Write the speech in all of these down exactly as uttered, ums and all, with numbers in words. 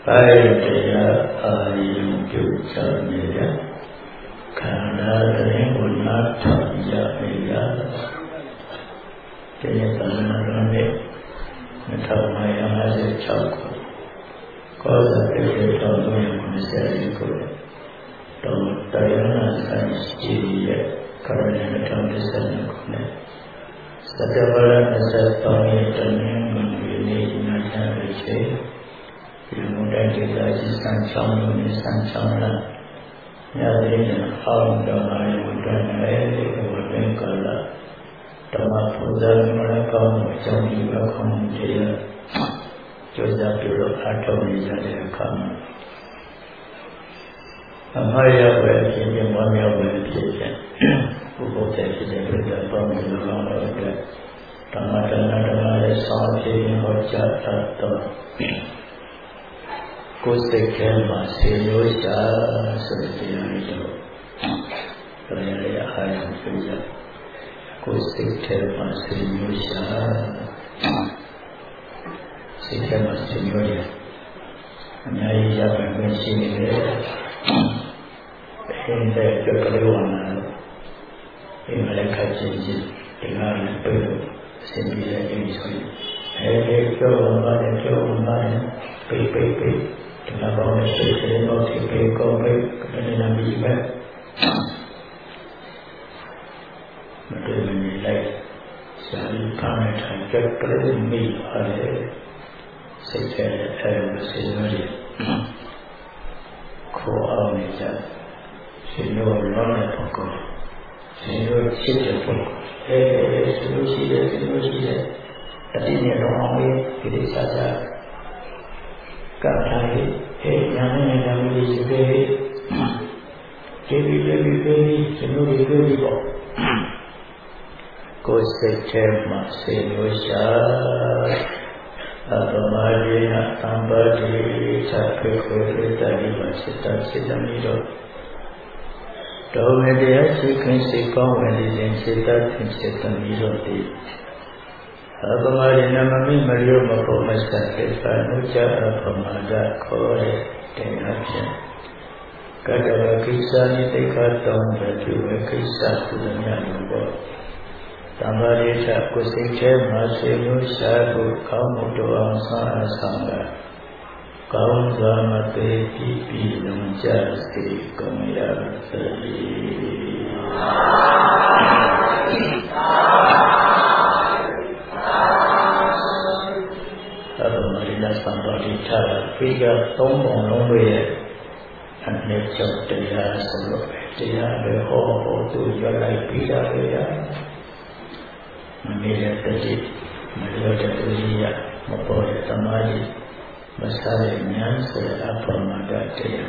Baiknya ayam jualnya karena dengan ya ya jadi tangan ini entah maya masih cakap kalau kita tahu yang manusia itu tahu dayana sains dia karena tahu desain itu setiap orang asal tahu dan mengenai nanya itu yang mudah kita jadikan contoh misalnya contoh yang awam doa yang mudah ini kemudian kalau doa putar mereka macam juga kemudian juga dulu atau misalnya kamu apa yang berarti yang mana berarti bukan saja berapa mengulang ada tanda-tanda sahaja yang wajah atau Kusik masih seperti yang itu, saya ayam saja. Kusik masih Sik masih muda. Hanya ia bermensi ini, hendak kekeluaran, ini mereka janji dengan itu sembilan jenis ini. Hei, jauh mana, jauh mana, pi pi pi. Dengan orang yang mau dipilih komplek kepada Nabi Ibrahim, mereka menilai sehari kami terjadi kerumi oleh sejarah sejarah. Kau awalnya senior orang pokok, senior senior pokok, eh senior senior senior senior. Tadi ni orang ni jadi saja. Kata eh yang ni yang ni juga, jadi jadi jadi semua jadi kok. Kau setiap masih dosa, apa majunya tambah di capai kau tadi masih tak sedang hidup. Tahu dia sekian sekian wajib sekian sekian hidup di. Apa majunya kami melihat apa masalah kita ucap apa masalah kau dengan dia. Kadang kisah ni dekat tahun berjuang kisah dunia lupa. Tambah dia kusik masih nusa kaum doa sangat sangat. Kaum zaman tipi menjadi kemuliaan sendiri. Apa marilah sampai di cara tiga tombong nombor ane jauh dia sebelum dia berhoho tu jalan pira dia. Melihat tadi, melihat dia mempunyai tamari masalahnya saya apa mada dia.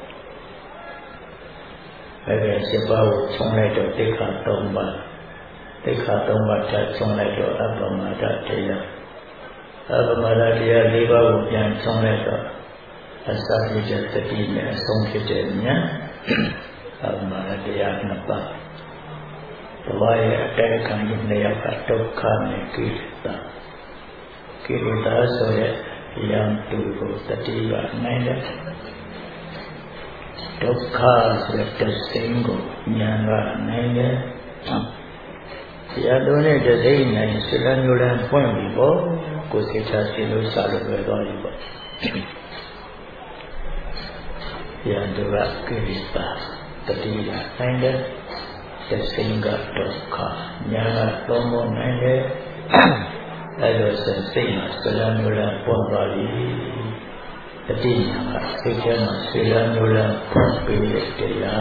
Agar sebab sungai itu dekat tombak, dekat tombak dah sungai itu apa mada dia. Apa mada dia lebar yang sungai itu asal dia tadinya sungai jadinya apa mada dia nampak. Wahai akan dunia katakan kita, kita saya yang dulu tadi mana, duka sudah tersinggung nyara mana, ya dunia jadi ini selain orang pun ibu, kita selalu selalu berdoa. Yang dua kita tadi mana. Sehingga duka nyara lomo nene ada sehingga selang ulang pun bali jadi nyara sehingga selang ulang pun pilih dia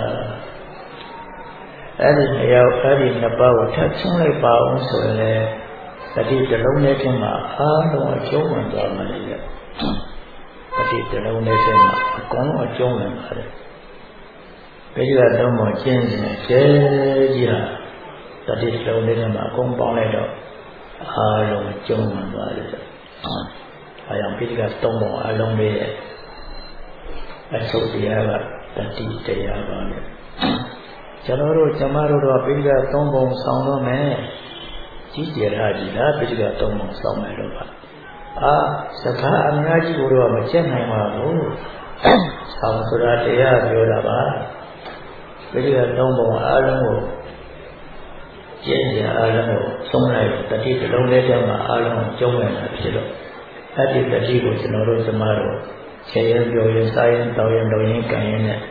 ada yang ada napa utak sungai bawang sungai tadi dalam ni cuma ada jauhan zaman ini tadi dalam ni cuma kau jauhan ada. Bây giờ đâu mà trên chế gì à, ta đi đâu đây mà không bao này đâu, à lòng chung mà vậy đó, à yang bây giờ tông bộ à lòng đây, à số gì à vậy, ta đi đây à vậy, cho nó rồi cho mà rồi bây giờ tông bộ xong rồi mẹ, chỉ chỉ là gì đó bây giờ tông bộ xong rồi rồi vậy, 啊，是看俺们家就说没见那嘛不，上次那这样ပြောတာ吧，这个东北阿龙我，见见阿龙我，从来特地是龙来讲嘛，阿龙中文那批了，特地特地我是老多什么了，前人表演、啥人导演、导演、感演的，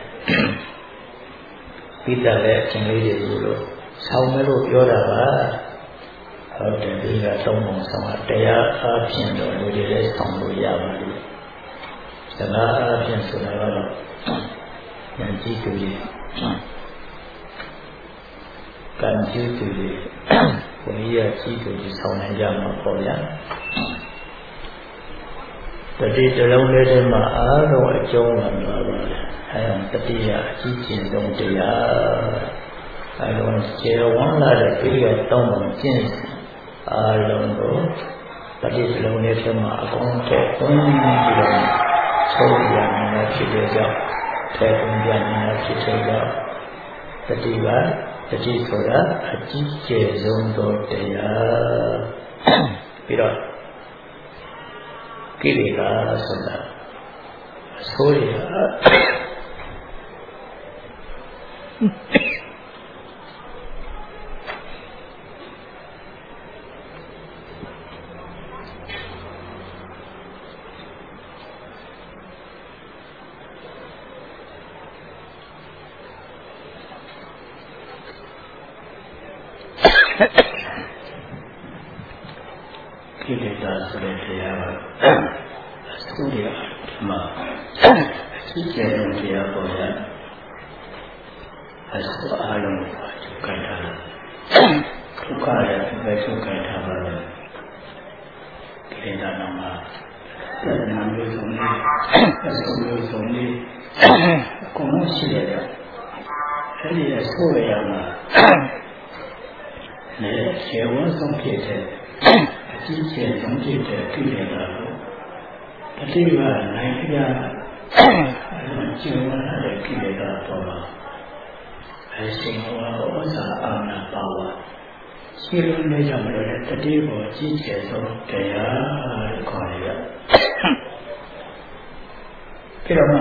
比得来经历的多了，上面都ပြောတာ吧。ဟုတ်တယ်ဒီကသုံးပုံဆောင်တာတရားအားဖြင့်တော့လူတွေလည်းဆောင်လို့ရပါလိမ့်စကားအားဖြင့်ဆိုတာကတော့ဉာဏ်ကြည့်သူတွေကံကြည့်သူတွေဘုန်းကြီးကကြည့်သူတွေဆောင်နိုင်ကြမှာပေါ့ဗျာတတိတလုံးလေးထဲမှာအားလုံးအကျုံးလာပါပါအဲဒါတတိယအကြည့်ကျင့်ဆုံးတရားအဲလိုကျေဝန်းလာတဲ့ဒီကသုံးပုံကျင့်အားလုံးကိုတတိစလုံးလေးထဲမှာအကုန်ထည့်သွင်းပြီးတော့ဆုံးရနိုင်ဖြစ်တဲ့ကြောင့်ထည့်သွင်းရနိုင်ဖြစ်တဲ့ကြောင့်တတိကတတိဆိုတာအကြီးကျယ်ဆုံးသောတရားပြီးတော့ကိလေသာဆိုတာအဆိုးရကိလေသာဆိုတဲ့တရားကအဆိုးရမှာအကြီးကျယ်တဲ့တရားပေါ်ရအဆိုးအားလုံးကိုချုပ်ကိုင်ထားတာဒုက္ခရဲ့ပဲချုပ်ကိုင်ထားပါလေကိလေသာတော့မှာသဒ္ဒနာမျိုးစုံလေးအဆိုးမျိုးစုံလေးအကုန်လုံးရှိတယ်ကြောင့်အဲဒီအဆိုးရရမှာလည်းခြေဝန်းဆုံးဖြစ်တဲ့အကြီးကျယ်ဆုံးဖြစ်တဲ့ကိလေသာကိုတတိယနိုင်ပြအဲကျင့်ဝတ်တဲ့ကိလေသာပေါ်မှာအဲရှင်ဟောဩဇာအာဏာပါဝါရှိလို့လည်းကြောင့်မလို့တတိယကိုကြီးကျယ်ဆုံးတရားလို့ခေါ်ရရပြီးတော့မှ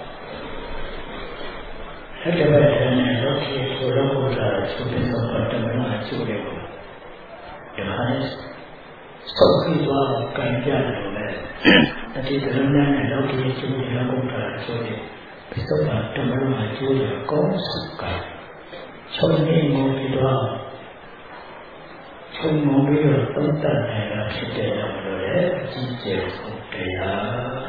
အဲ့ဒီဘက်နဲ့တော့ဒီဆိုတော့ဘုရားသူเป็นသောတမနာကျိုးတယ်ကိုယဟန်စောပြီးတော့ကံပြတယ်လေတတိယလုံးနဲ့တော့ဒီကျိုးတယ်ဘုရားဆိုတယ်ပိဿကတမနာကျိုးရကောင်းစုကချုပ်နေငုံပြီးတော့ချုပ်ငုံပြီးတော့သုံးတတ်နိုင်တာဖြစ်တဲ့ကြောင့်လို့လေအကြီးကျယ်ဆုံးတရား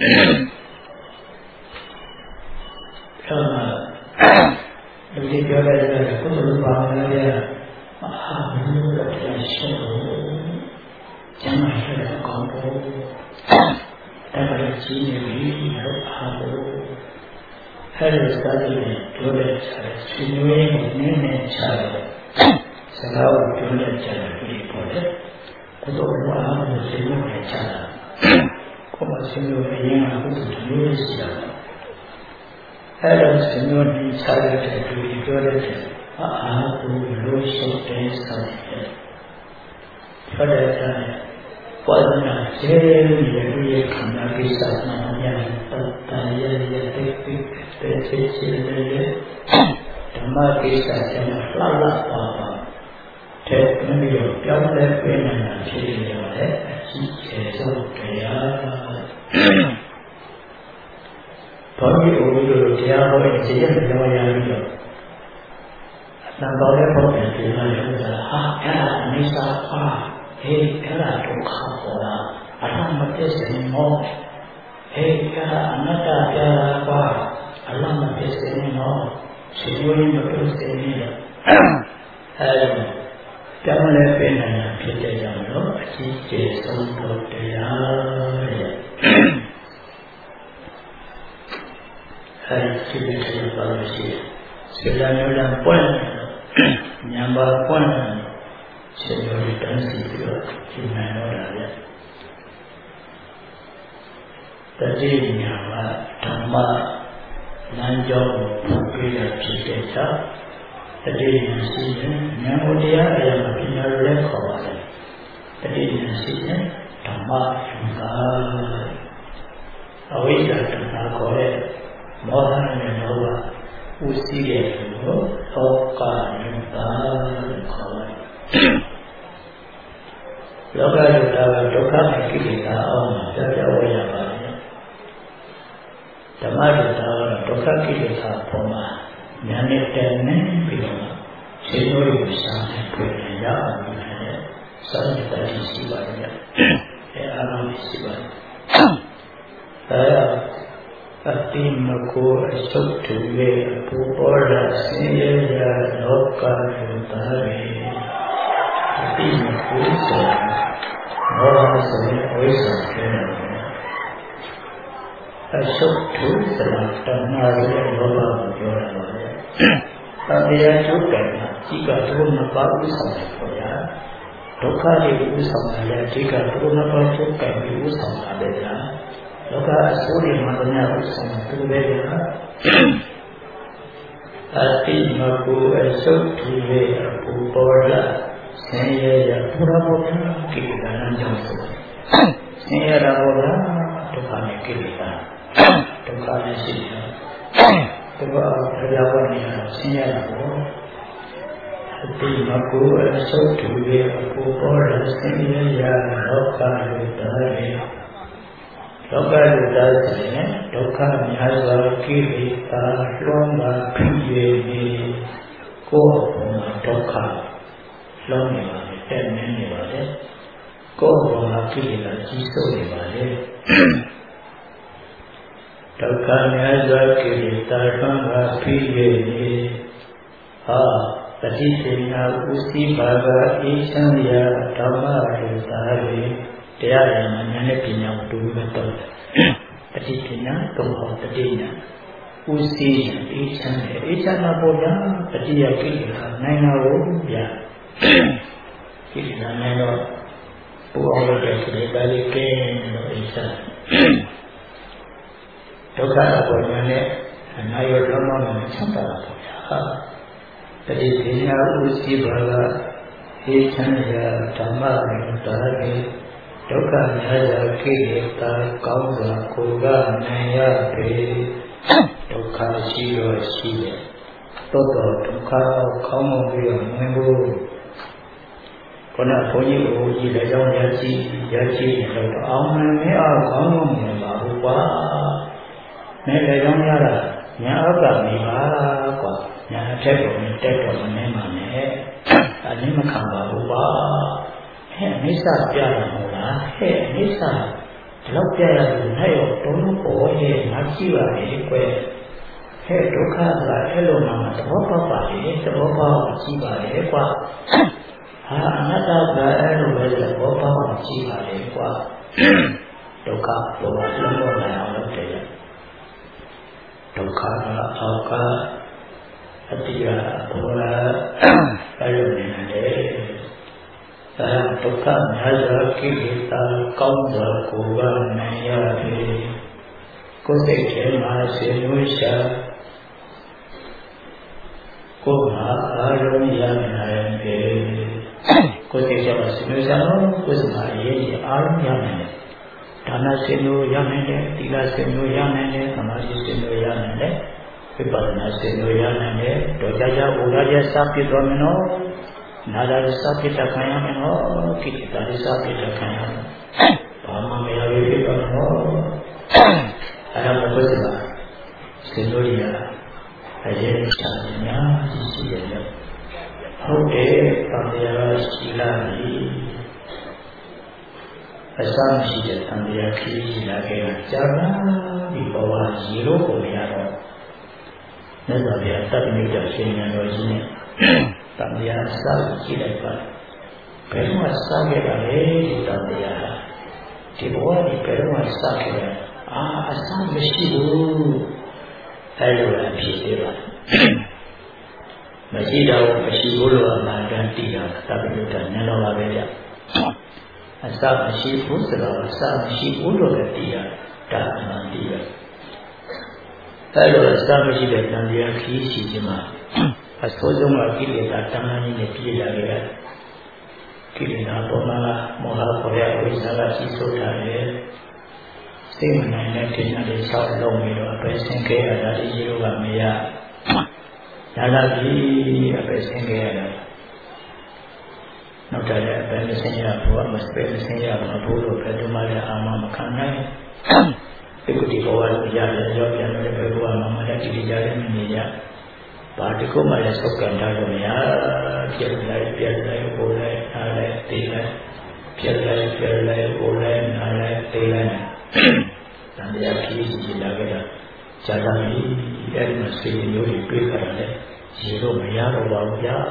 အဲလူတွေပြောတဲ့ကုသိုလ်ပါမလားဗျာမဟာဘုရားတရားရှိလို့ကျမ်းမာရေးကောင်းဖို့ဒါကလည်းကြီးနေပြီလို့အားလို့အဲ့ဒီစကားတွေပြောတဲ့ဆွေမျိုးရင်းကိုနည်းနည်းချတယ်စကားကိုပြောတဲ့ချတယ်ဒီပေါ်တယ်ကုသိုလ်ဘာမှမသိလို့ချတာကိုယ်မဆွေမျိုးရင်းကကုသိုလ်မျိုးရှိတာအဲ့ဒါစင်တော်ဒီစားရတဲ့သူတွေပြောတဲ့အာအာဘုလိုရှိတဲ့ဆောင်တယ်ဆိုတဲ့အခါဝါဒနာကျေရည်ရဲ့ခန္ဓာကိစ္စနာမယတတရရတဲ့ပိတဲ့စိတ်ရှိတဲ့ဓမ္မကိစ္စကျမ်းလှလှပါပါတဲ့မျိုးရောပြောင်းလဲပြနေတာဖြစ်နေတယ်အကြီးကျယ်ဆုံးတရားဘာလို့အိုးလို့တရားဟောရင်ကျေရတဲ့ကြောင်းရပြီးတော့အတန်တော်တဲ့ပုံစံတွေနဲ့ဆိုတာဟာအဲ့ဒါအိစ္ဆာပါဟေးအဲ့ဒါဒုက္ခပေါ်တာအရမပြည့်စုံမောဟေးအဲ့ဒါအနတ္တပြာပါအရမပြည့်စုံမောရှိလို့မပြည့်စုံနေတယ်အဲ့ဒါကြောင့်လည်းပြင်နေတာဖြစ်တဲ့ကြောင့်တော့အကြီးကျယ်ဆုံးသောတရားရဲ့အဲဒီစိတ်တွေပါလို့ရှိတယ်စေတနာနဲ့ပွင့်ညံပါပွင့်စေတနာတန်းစီပြီးတော့ရှင်းနိုင်တော့တာလေတတိညာကဓမ္မလမ်းကြောင်းကိုဖွင့်ပေးရဖြစ်တဲ့ကြောင့်တတိညာရှိရင်ဉာဏ်ကိုတရားအရာမှာပညာလည်းခေါ်ပါတယ်တတိညာရှိရင်ဓမ္မယုံတာအဝိဇ္ဇာတဏှာခေါ်တဲ့မောဟနဲ့လောဘဥစည်းတဲ့လူကိုသောကယုံတာခေါ်တယ်လောကယုံတာကဒုက္ခနဲ့ကိလေသာအောင်ကြောက်ကြောက်ဝေရပါတယ်ဓမ္မယုံတာကဒုက္ခကိလေသာပေါ်မှာဉာဏ်နဲ့တည်းနဲ့ပြီးတော့ခြေလို့ကိုရှားနဲ့တွေ့ရအောင်လို့လည်းစာရတ္တိရှိပါတယ်အဲအားလုံးရှိပါတယ်အဲအတိမကိုအစုပ်တူရဲ့ပူပေါ်လာဆင်းရဲရာလောကယုံတာပဲအတိမကိုဆိုမောဟဆိုရင်ဝိဇ္ဇာဖြစ်နေတယ်အစုပ်တူဆိုတာတဏှာရဲ့လောဘကိုပြောတာပါပဲ။တရားကျုပ်ကကြီးကတို့မပါဥဆောင်တယ်ပေါ့ဗျာ။ဒုက္ခတွေဥဆောင်တယ်အဓိကတို့မပါကျုပ်ကပြီးဥဆောင်တာပဲဗျာ။လောကအစိုးရမှာတရားဥဆောင်သူပဲဗျာ။အတိမကူအစုပ်ထူရဲ့အပူပေါ်လာဆင်းရဲရပူရဘောကိလေသာနဲ့ကြောင့်ဆိုဆင်းရဲရဘောလားဒုက္ခနဲ့ကိလေသာဒုက္ခနဲ့ရှိတယ်။ဒီဘာတရားဝင်နေဆင်းရဲတာပေါ့အတိမကူအစုပ်ထူရဲ့အပူပေါ်လာဆင်းရဲရလောကလူသားရဲ့လောကလူသားဆိုရင်ဒုက္ခများစွာကိလေသာလွှမ်းမိုးဖြစ်ရနေကိုယ်မှာဒုက္ခလုံးနေပါတယ်တက်နေနေပါတယ်ကိုယ်ပေါ်မှာကိလေသာကြီးစိုးနေပါတယ်ဒုက္ခများစွာကိလေသာလွှမ်းမိုးဖြစ်ရနေဟာတတိပညာဥစီဘာဂအေးချမ်းရာဓမ္မလူသားတွေတရားရည်မှာဉာဏ်နဲ့ပညာကိုတူပြီးတော့တတိပညာသုံးဟောတတိညာဥစီအေးချမ်းတယ်အေးချမ်းတာပေါ်တာတတိယကိလေသာနိုင်တာကိုပြကိလေသာနိုင်တော့ပူအောင်လုပ်တဲ့ကိလေသာလေးကင်းလို့အေးချမ်းဒုက္ခပေါ်ဉာဏ်နဲ့အနာရောဓမ္မနဲ့ချမ်းသာတာပေါ်တာတတိပညာဥစီဘာကအေးချမ်းရာဓမ္မလူသားတွေဒုက္ခများရာကိလေသာကောင်းစွာကိုယ်ကနိုင်ရပေဒုက္ခရှိရောရှိတယ်သို့တော်ဒုက္ခကောင်းမွန်ပြီးတော့မဝင်ဘူးခொနဘုန်းကြီးကိုကြည့်လည်းကြောင်းရရှိရရှိတော့အောင်မမဲအောင်ကောင်းမွန်နေပါဘူးကွာမဲလည်းကြောင်းရတာညာအောက်ကနေပါကွာညာအထက်ကိုတက်တော်မနေမှာနဲ့အနည်းမခံပါဘူးကွာဟဲ့မိစ္ဆာပြရမလားဟဲ့မိစ္ဆာဒီလောက်ပြရတယ်နဲ့ရောတုံးလို့ပေါ်ရဲ့ငါကြည့်ပါလေကွယ်ဟဲ့ဒုက္ခကအဲ့လိုမှသဘောပေါက်ပါလေသဘောပေါက်ကြည့်ပါလေကွာဟာအနတ္တကအဲ့လိုပဲသဘောပေါက်ကြည့်ပါလေကွာဒုက္ခပေါ်လုံးလုံးနိုင်အောင်လုပ်တယ်ဒုက္ခကအောက်ကအတ္တိယဘောလာအဲ့လိုနေတယ်သာဒုက္ခများစွာကိလေသာကောင်းစွာကိုယ်ကနိုင်ရပြီကိုယ်စိတ်ထဲမှာစေလို့ရှာကိုယ်မှာအာရုံရနိုင်ပြီကိုယ်စိတ်ထဲမှာစေလို့ရှာကိုယ်စမှာအရေးကြီးအာရုံရနိုင်တယ်ဒါနစေလို့ရနိုင်တယ်သီလစေလို့ရနိုင်တယ်သမာဓိစေလို့ရနိုင်တယ်ဝိပဿနာစေလို့ရနိုင်တယ်တော့ကြာကြာဥဒ္ဒရာစပြည့်တော်မနော်နာဒရစပိတခံရမယ်နော်ကိလေသာရစပိတခံရမယ်ဘာမှမရဘူးဖြစ်တော့နော်အဲ့ဒါကိုသိပါစေလို့ရအရေးချာညာရှိရတယ်ဟုတ်တယ်တရားရှိလာပြီအစမရှိတဲ့သံတရားခရီးလာခဲ့တာကြာပါပြီဘဝရေလို့ကိုမရတော့မြတ်စွာဘုရားတတ်မြတ်တဲ့ရှင်ဉာဏ်တော်ကြီးနဲ့တန်တရားစကြည့်လိုက်ပါဘယ်မှာစခဲ့တာလဲဒီတန်တရားဒီဘဝဒီဘယ်မှာစခဲ့လဲအာအစမရှိဘူးအဲ့လိုအဖြစ်သေးပါမရှိတော့မရှိဘူးလို့အမှန်တန်သိတာသဗ္ဗညုတဉာဏ်တော်ပါပဲဗျအစမရှိဘူးဆိုတော့အစမရှိဘူးလို့လည်းသိရတာအမှန်သိရအဲ့လိုအစမရှိတဲ့တန်တရားခရီးရှိခြင်းမှာအဆိုးဆုံးကကိလေသာတဏှာကြီးနဲ့ပြည့်လာခဲ့တယ်။အကိလေသာပေါ်မှာမောဟပေါ်ရဝိဇ္ဇာကကြီးစိုးထားတယ်စိတ်မနိုင်တဲ့ကိစ္စတွေဆောက်လုံးပြီးတော့အပဲဆင်းခဲ့ရတာဒီလိုကမရဒါလာပြီးအပဲဆင်းခဲ့ရတာနောက်တယ်အပဲမဆင်းရဘူးမစပယ်မဆင်းရဘူးလို့ဘယ်သူမှလည်းအာမမခံနိုင်ဒီကုတိဘဝကိုရတယ်ရောပြန်တယ်ဘယ်ဘဝမှာမလည်းဒီကြရတယ်မနေရဘာတခုမှလည်းစုပ်ကန်ထားလို့မရပြက်လိုက်ပြက်လိုက်ဟိုလိုက်အားလိုက်တေးလိုက်ပြက်လိုက်ပြက်လိုက်ဟိုလိုက်အားလိုက်တေးလိုက်တန်တရားကြီးကြီးလာခဲ့တာဇာတာမီအဲ့ဒီမှာစေမျိုးတွေတွေးကြတယ်ရေတော့မရတော့ပါဘူးဗျာ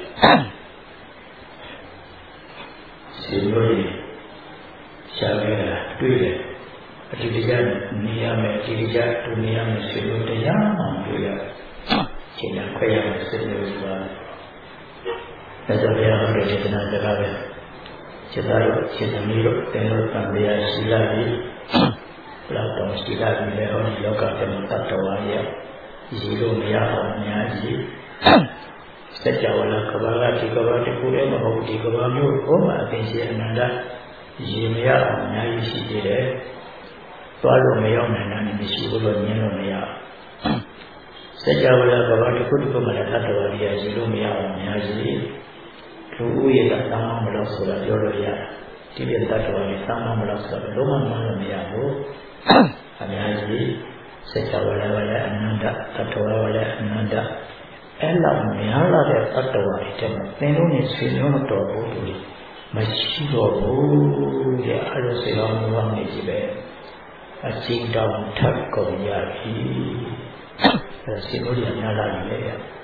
စေမျိုးတွေရှားခဲ့တာတွေးတယ်အတိအကျနေရမယ်အတိအကျတူနေရမယ်စေမျိုးတရားမှတွေ့ရတယ်ကျင့်ရခွဲရမယ်စေမျိုးဆိုတာဒါကြောင့်ဘုရားဟောတဲ့ဒေသနာစကားပဲจิตတို့จิตမျိုးတို့တဲတို့တန်တရားရှိလာပြီးလောက်တော့ရှိလာပြီးလေဟောဒီလောကထဲမှာတတ်တော်ရည်ရည်လို့မရအောင်အများကြီးစัจ java လာကဘာလာဒီကဘာတခုလည်းမဟုတ်ဒီကဘာမျိုးကိုမှအသိရှိအနန္တရည်မရအောင်အများကြီးရှိသေးတယ်သွားလို့မရောက်နိုင်တာနဲ့မရှိဘူးလို့မြင်လို့မရစัจ java လာကဘာတခုတခုမှလည်းတတ်တော်ရည်ရည်လို့မရအောင်အများကြီးလူဥယျာဉ်တောင်းမလို့ဆိုတာပြောလို့ရတယ်ဒီပြတတ်တော်ရည်တောင်းမလို့ဆိုတာလုံးဝမလို့မရဘူးအများကြီးစัจ java လာလည်းအနန္တတတ်တော်လည်းအနန္တအဲ့လောက်များလာတဲ့တတ်တော်ရည်တဲ့သင်တို့နဲ့ဆွေမျိုးတော်ဘူးလို့မရှိတော့ဘူးတဲ့အဲ့လိုစေတော်မူအောင်နေကြည့်ပဲအချင်းတောင်ထပ်ကုန်ရပြီအဲ့စေလို့ရများလာပြီလေ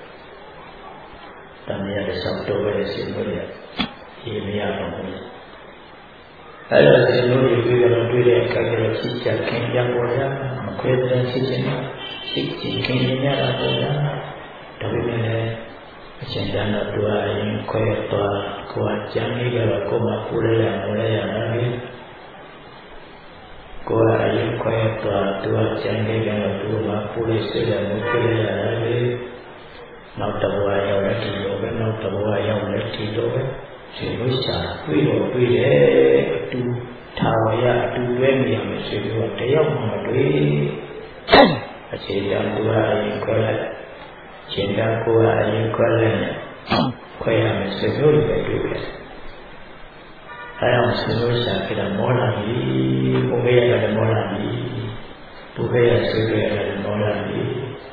တမရတဲ့ဆောက်တော်ပဲစေလို့ရဒီမရတော့ဘူးအဲ့ဒါစေလို့ရပြီးတော့တွေ့တဲ့အခါကျတော့ဖြစ်ချခင်ပြန်ပေါ်ရမခွဲတဲ့ဖြစ်ချင်းစိတ်ချင်းခင်ရတာပေါ့ဗျာဒါပေမဲ့လည်းအရှင်တန်တော့သူအရင်ခွဲသွားကိုယ်ကကြမ်းနေကြတော့ကိုယ်မှပူရရမလဲရတာလေကိုယ်အရင်ခွဲသွားသူကကြမ်းနေကြတော့သူမှပူရစေရမလဲရတာလေနောက်တစ်ဘဝရောက်တဲ့ဒီလိုပဲနောက်တစ်ဘဝရောက်တဲ့ဒီလိုပဲဒီလိုရှာတွေ့တော့တွေ့တယ်အတူထာဝရအတူတွဲနေရမယ်ဆိုပြီးတော့တယောက်မှမတွေ့အခြေခံသူကအရင်ခွဲလိုက်ရှင်သာကိုယ်အရင်ခွဲလိုက်ခွဲရမယ်ဆိုလို့ပဲတွေ့တယ်အဲအောင်ဆိုလို့ရှာကြတာမောလာပြီဘုရားရတယ်မောလာပြီဘုရားရဆိုရတယ်မောလာပြီ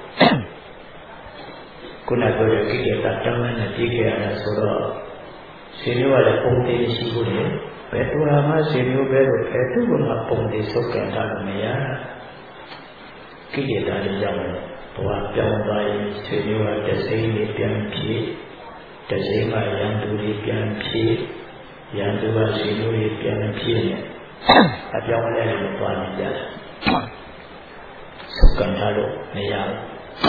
ခုနကပြောတဲ့ကိစ္စတောင်းနဲ့ကြည့်ကြရတာဆိုတော့ရှင်မျိုးကလည်းပုံသေးရှိဘူးလေဘယ်သူမှရှင်မျိုးပဲလို့ဘယ်သူမှပုံသေးစုပ်ကန်တာမရကိလေသာတွေကြောင့်ဘဝပြောင်းသွားရင်ဆွေမျိုးကတစိမ့်လေးပြန်ဖြစ်တစိမ့်ကရန်သူလေးပြန်ဖြစ်ရန်သူကဆွေမျိုးလေးပြန်ဖြစ်နေအပြောင်းလဲလို့သွားနေကြတယ်စုကံထားလို့မရဘူး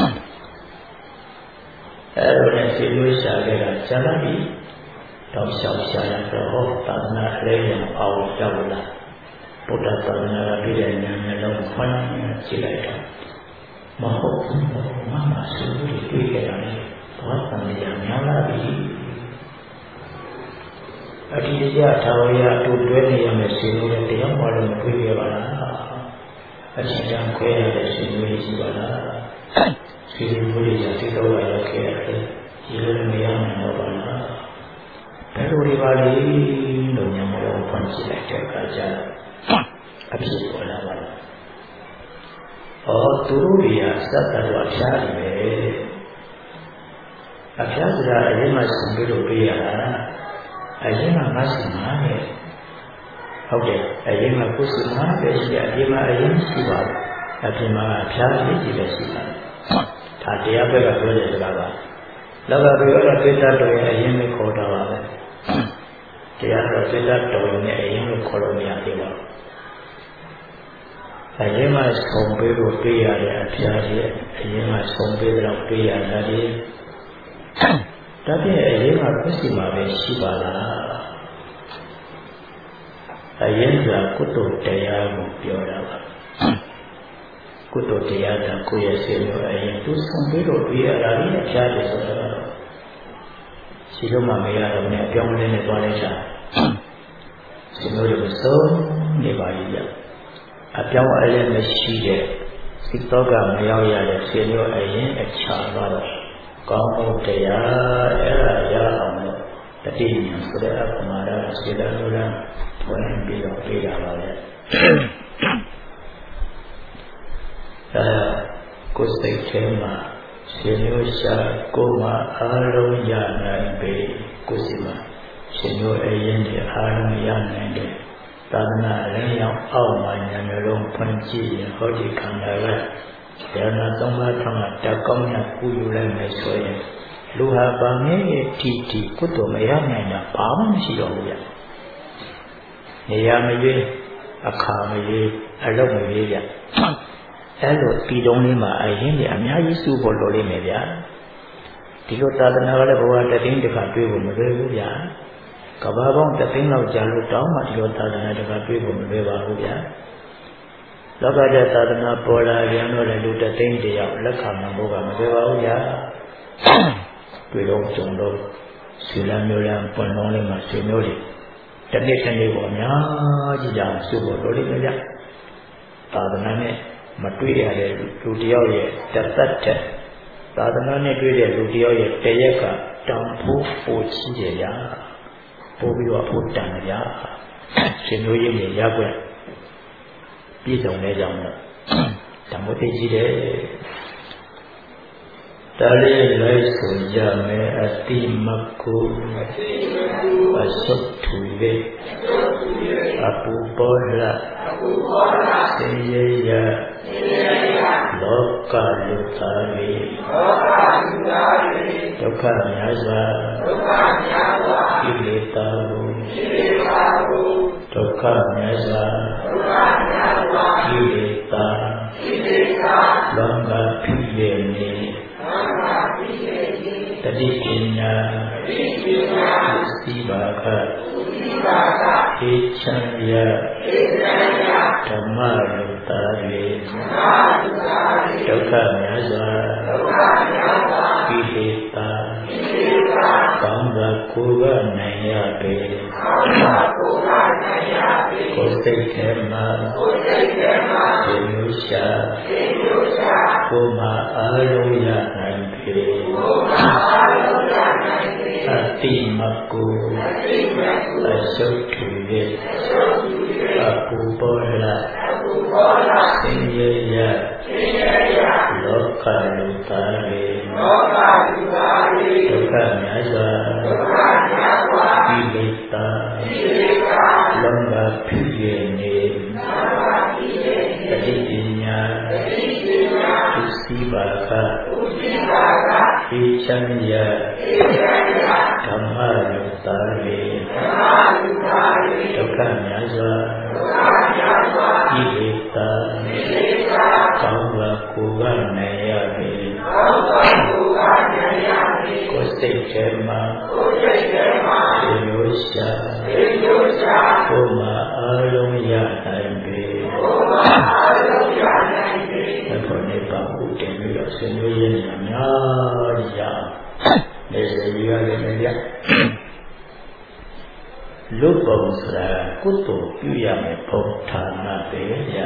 အဲလိုနဲ့ဆွေမျိုးရှာခဲ့တာဇာတိပြီးတော့ရှောက်ရှာရတော့ဟောသာသနာအလေးရအောင်ရောက်လာဘုဒ္ဓသာသနာပြည့်တဲ့ဉာဏ်နဲ့လုံးခွန်းကြည့်လိုက်တော့မဟုတ်ဘူးမမဆူလို့တွေ့ကြရတယ်ဘာသံဃာများလာပြီအတိအကျထာဝရအတူတွဲနေရမယ်ဆူလို့တရားမှလည်းမတွေ့ရပါလားအရှင်တန်ခွဲရတဲ့ဆူလို့ရှိပါလားဆူလို့ရတဲ့တော့ရောက်ခဲ့ရတယ်ဒီလိုမရနိုင်တော့ပါလားဘယ်လိုတွေပါလဲလို့ညမလို့ဖွင့်ကြည့်လိုက်တဲ့အခါကျအဖြစ်ပေါ်လာပါလားဩသူတို့တွေကစက်တော်အဖျားတွေပဲအဖျားဆိုတာအရင်မှဆင်ပြီးလို့ပြရတာအရင်မှငါဆင်မှာနဲ့ဟုတ်တယ်အရင်မှကိုယ်ဆင်မှာပဲရှိတယ်အရင်မှအရင်ရှိပါဘူးအပြင်မှာအဖျားလေးကြီးပဲရှိတာဒါတရားဘက်ကပြောတဲ့စကားပါလောကပြောတော့သိတတ်တော်ရဲ့အရင်ပဲခေါ်တော့ပါပဲတရားတော်သိတတ်တော်ရဲ့အရင်ကိုခေါ်လို့မရသေးပါဘူးအရင်မှဆုံးပေးလို့ပေးရတဲ့အဖျားရဲ့အရင်မှဆုံးပေးတော့ပေးရတာဒီဒါဖြင့်အရင်မှပြည့်စုံမှာပဲရှိပါလားအရင်ကကုသိုလ်တရားကိုပြောတာပါကုသိုလ်တရားကကိုယ့်ရဲ့စေလို့အရင်သူဆုံးပေးလို့ပေးရတာဒီအဖျားတွေဆိုတော့ရှိလို့မှမရတော့ဘူးနဲ့အပြောင်းအလဲနဲ့သွားလိုက်တာရှင်တို့တွေဆုံးနေပါလိမ့်မယ်အပြောင်းအလဲမရှိတဲ့စိတ်တော့ကမရောက်ရတဲ့ရှင်တို့အရင်အချာတော့ကောင်းမှုတရားအဲ့ဒါရအောင်လို့တတိယဆိုတဲ့အပမာဒစေတလူလန်းဝင်ပြီးတော့ပြေးတာပါလေအဲကိုယ်စိတ်ထဲမှာရှင်တို့ရှာကိုယ်မှာအားလုံးရနိုင်ပေကိုယ်စီမှာရှင်တို့အရင်ဒီအားလုံးရနိုင်တယ်သာသနာ့ရင်းရောက်အောက်မှာဉာဏ်မျိုးလုံးဖွင့်ကြည့်ရင်ဟောဒီခန္ဓာကဉာဏ်သုံးပါးထောင်တာတက်ကောင်းရကူယူလိုက်မယ်ဆိုရင်လူဟာဗာမင်းရဲ့တီတီကုသိုလ်မရနိုင်တာဘာမှမရှိတော့ဘူးဗျ။နေရာမရွေးအခါမရွေးအလုပ်မရွေးဗျ။အဲလိုပြည်တုံးလေးမှာအရင်ကအများကြီးစုဖို့လိုလိမ့်မယ်ဗျာ။ဒီလိုသာသနာ့လည်းဘဝတသိန်းတစ်ခါတွေ့ဖို့မလွယ်ဘူးဗျာ။ကဘာပေါင်းတသိန်းလောက်ကြာလို့တောင်းမှဒီလိုသာသနာ့တစ်ခါတွေ့ဖို့မလွယ်ပါဘူးဗျာ။လောကကျသာသနာပေါ်လာပြန်တော့လည်းလူတသိန်းတယောက်လက်ခံမှဖို့ကမလွယ်ပါဘူးဗျာ။တွေ့တော့ကြုံတော့ဆွေလမ်းမျိုးလမ်းပွင့်လုံးလေးမှာဆွေမျိုးတွေတနေ့တစ်နေ့ပေါ်များကြီးကြအောင်စုဖို့လိုလိမ့်မယ်ဗျသာသနာနဲ့မတွေ့ရတဲ့လူတယောက်ရဲ့တသက်တဲ့သာသနာနဲ့တွေ့တဲ့လူတယောက်ရဲ့တရက်ကတောင်ဖို့ပိုကြီးတယ်ဗျာပို့ပြီးတော့ဖို့တန်တယ်ဗျာဆွေမျိုးရင်းတွေရက်ွက်ပြည့်စုံတဲ့ကြောင့်တော့ဓမ္မတိကြီးတယ်ဒါလေးလိုက်ဆိုကြမယ်အတိမကုအသုတ်ထူလေအပူပေါ်လာစေရရလောကလူသားတွေဒုက္ခများစွာကိလေသာကိုဒုက္ခများစွာကိလေသာလောကဖြစ်နေတတိပညာစီပါကဧချံယဓမ္မလူသားတွေဒုက္ခများစွာကိလေသာကောင်းစွာကိုယ်ကနိုင်ရပေကိုယ်စိတ်ထဲမှာဒီလိုရှာကိုယ်မှာအားလုံးရနိုင်ပေအတိမကုအသုတ်ထူရဲ့အပူပေါ်လာဆင်းရဲရလောကလူသားတွေဒုက္ခများစွာကိလေသာလောကဖြစ်ရနေတတိပညာသူစီပါကဧချံယဓမ္မလူသားတွေဒုက္ခများစွာကိလေသာကောင်းစွာကိုယ်ကနိုင်ရပေကိုယ်စိတ်ထဲမှာဒီလိုရှာကိုယ်မှာအားလုံးရနိုင်ပေဘုရားနေပါဘူးတင်ပြီးတော့ဆွေးနွေးရင်းများကြီးရနေစေရတယ်မြတ်လူပုံဆိုတာကုသိုလ်ပြုရမယ်ဘုရားနာပဲရ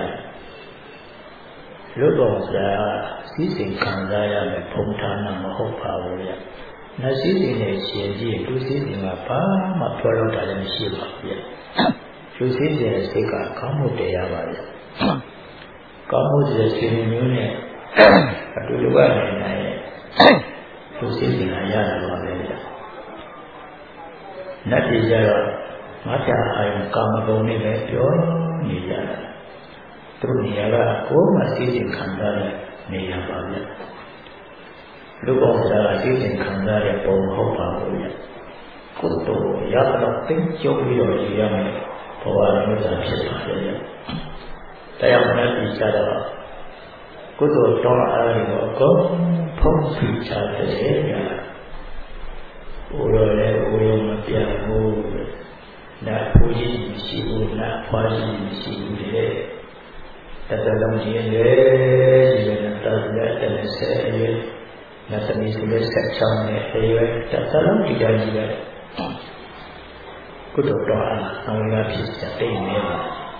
လူပုံဆိုတာစီစဉ်ခံစားရမယ်ဘုရားနာမဟုတ်ပါဘူးဗျ။နတ်စီစဉ်နဲ့ရှင်ကြီးလူစီစဉ်ကဘာမှပြောလို့တာလည်းမရှိပါဘူးဗျ။လူစီစဉ်ရဲ့စိတ်ကကောင်းမှုတရားပါဗျ။ကောင်းမှုတဲ့ရှင်မျိုးနဲ့အတူတူကနေနိုင်လူစီစဉ်ကရတာပါပဲဗျ။နတ်ပြည်ကြတော့မတ္တအာယံကာမဂုဏ်နဲ့ပဲပြောနေကြတာသူတို့နေရာကကိုယ်မှစီစဉ်ခံစားတဲ့နေရာပါဗျလူပေါင်းဆိုတာစီစဉ်ခံစားတဲ့ပုံမဟုတ်ပါဘူးဗျကုသိုလ်ရတော့သိကျုံပြီးတော့ရရမယ်ဘဝမျိုးစားဖြစ်ပါတယ်ဗျတရားမနဲ့ပြီးကြတော့ကုသိုလ်တောင်းအားရတော့အကုန်ဖုံးဖိချတဲ့ဗျဘိုးတော်လည်းဘိုးတော်မပြတ်ဘူးနာဘုရားရှိဘူးနာဖွားရှိရှိဘူးတဲ့တတလုံးကြီးရဲ့ဒီနဲ့တတ်တဲ့တဲ့ဆယ်ရဲ့နတ်သမီးစုလေးဆက်ချောင်းနဲ့အေးပဲတတလုံးကြီးကြကြီးပဲကုသိုလ်တော်အားအဝိကဖြစ်တဲ့တိတ်နေပါ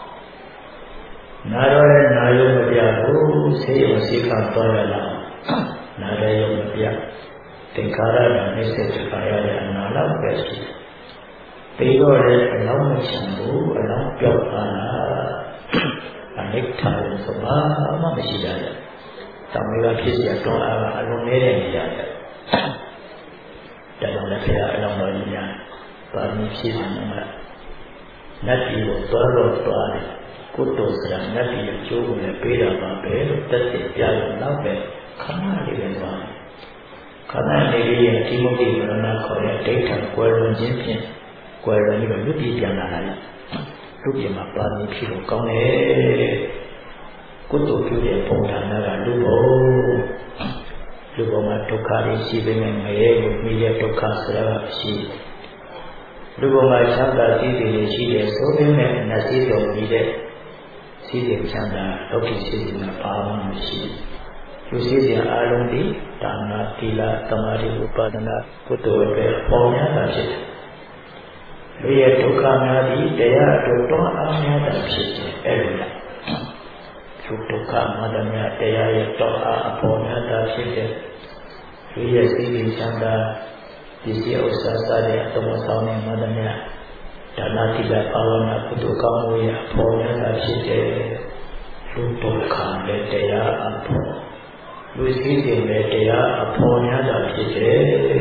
နာရောရဲ့နာယုံမပြဘူးဆေးရုံဆေးကတော်ရလာနာရယုံမပြသင်္ခါရနဲ့နှိစ္စတခါရတဲ့အနာလောက်ပဲရှိပြီးတော့လည်းအလောင်းမချင်ဘူးအလောင်းပြောက်သွားတာအနိဋ္ဌာဆိုမှမရှိကြဘူးတောင်ဝိကဖြစ်တဲ့တော်အားကအလုံးနေတဲ့နေရာတဲ့ဒါကြောင့်လည်းဖရာအလောင်းတော်ကြီးများပါမီဖြစ်နေမှာနတ်ပြည်ကိုသွားတော့သွားတယ်ကုသိုလ်ဆိုတာနတ်ပြည်အကျိုးကိုလည်းပေးတာပါပဲလို့တက်တဲ့ပြရတော့ပဲခဏလေးပဲသွားတယ်ခဏလေးရဲ့ဒီမုတ်တိမရဏခေါ်တဲ့ဒိဋ္ဌံကွယ်လွန်ခြင်းဖြင့်ကွယ်လွန်ပြီးတော့လူပြည်ပြန်လာတာလေလူပြည်မှာပါမီဖြစ်လို့ကောင်းတယ်ကုသိုလ်ပြုတဲ့ပုံဌာနကလူဘုံလူဘုံမှာဒုက္ခတွေရှိပေမဲ့ငရဲကိုမြည်တဲ့ဒုက္ခဆိုတာရှိလူဘုံမှာချမ်းသာစည်းစိမ်ရှိတယ်ဆိုပေမဲ့အနတ်စည်းတော်မြည်တဲ့စည်းစိမ်ချမ်းသာဒုက္ခစည်းစိမ်ကဘာမှမရှိလူစည်းစိမ်အလုံးဒီဒါနသီလသမာဓိဥပါဒနာကုသိုလ်တွေပေါ်များတာဖြစ်တယ်လူရဲ့ဒုက္ခများသည်တရားအတွက်တွန်းအားများတာဖြစ်တယ်အဲ့လိုလားသူဒုက္ခမဒမြတရားရဲ့တောအားအပေါ်များတာဖြစ်တဲ့ဒီရဲ့စိတ်ချမ်းသာဒီစီဥစ္စာစတဲ့အတ္တမဆောင်တဲ့မဒမြဒါနတိကပါဝနာကုသိုလ်ကောင်းမှုရဲ့အပေါ်များတာဖြစ်တဲ့လူဒုက္ခနဲ့တရားအပေါ်လူစိတ်နဲ့တရားအပေါ်များတာဖြစ်တဲ့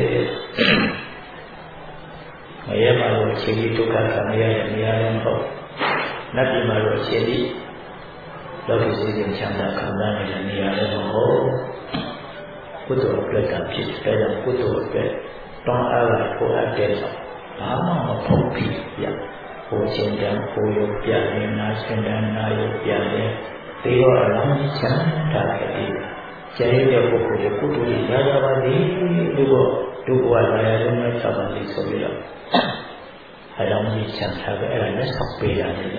ငရဲမှာလို့ခြေကြီးဒုက္ခခံရတဲ့နေရာလည်းမဟုတ်နတ်ပြည်မှာလို့ခြေကြီးလောကီစိတ်ချမ်းသာခံစားနေတဲ့နေရာလည်းမဟုတ်ကုသိုလ်အတွက်တာဖြစ်တဲ့ကြောင့်ကုသိုလ်အတွက်တောင်းအားလာဖို့အပ်တဲ့ကြောင့်ဘာမှမဖို့ဖြစ်ရဟိုချင်းတန်းဟိုရုပ်ပြနေနာချင်းတန်းနာရုပ်ပြနေသေရောအလောင်းချမ်းသာခဲ့တယ်ကျဲတဲ့ပုဂ္ဂိုလ်ရဲ့ကုသိုလ်ရရပါသည်ဒီလိုဒုက္ခလာရတဲ့မြတ်စွာဘုရားဆိုပြီးတော့အလောင်းကြီးချမ်းသာပဲအဲ့ဒါနဲ့ဆောက်ပေးရတယ်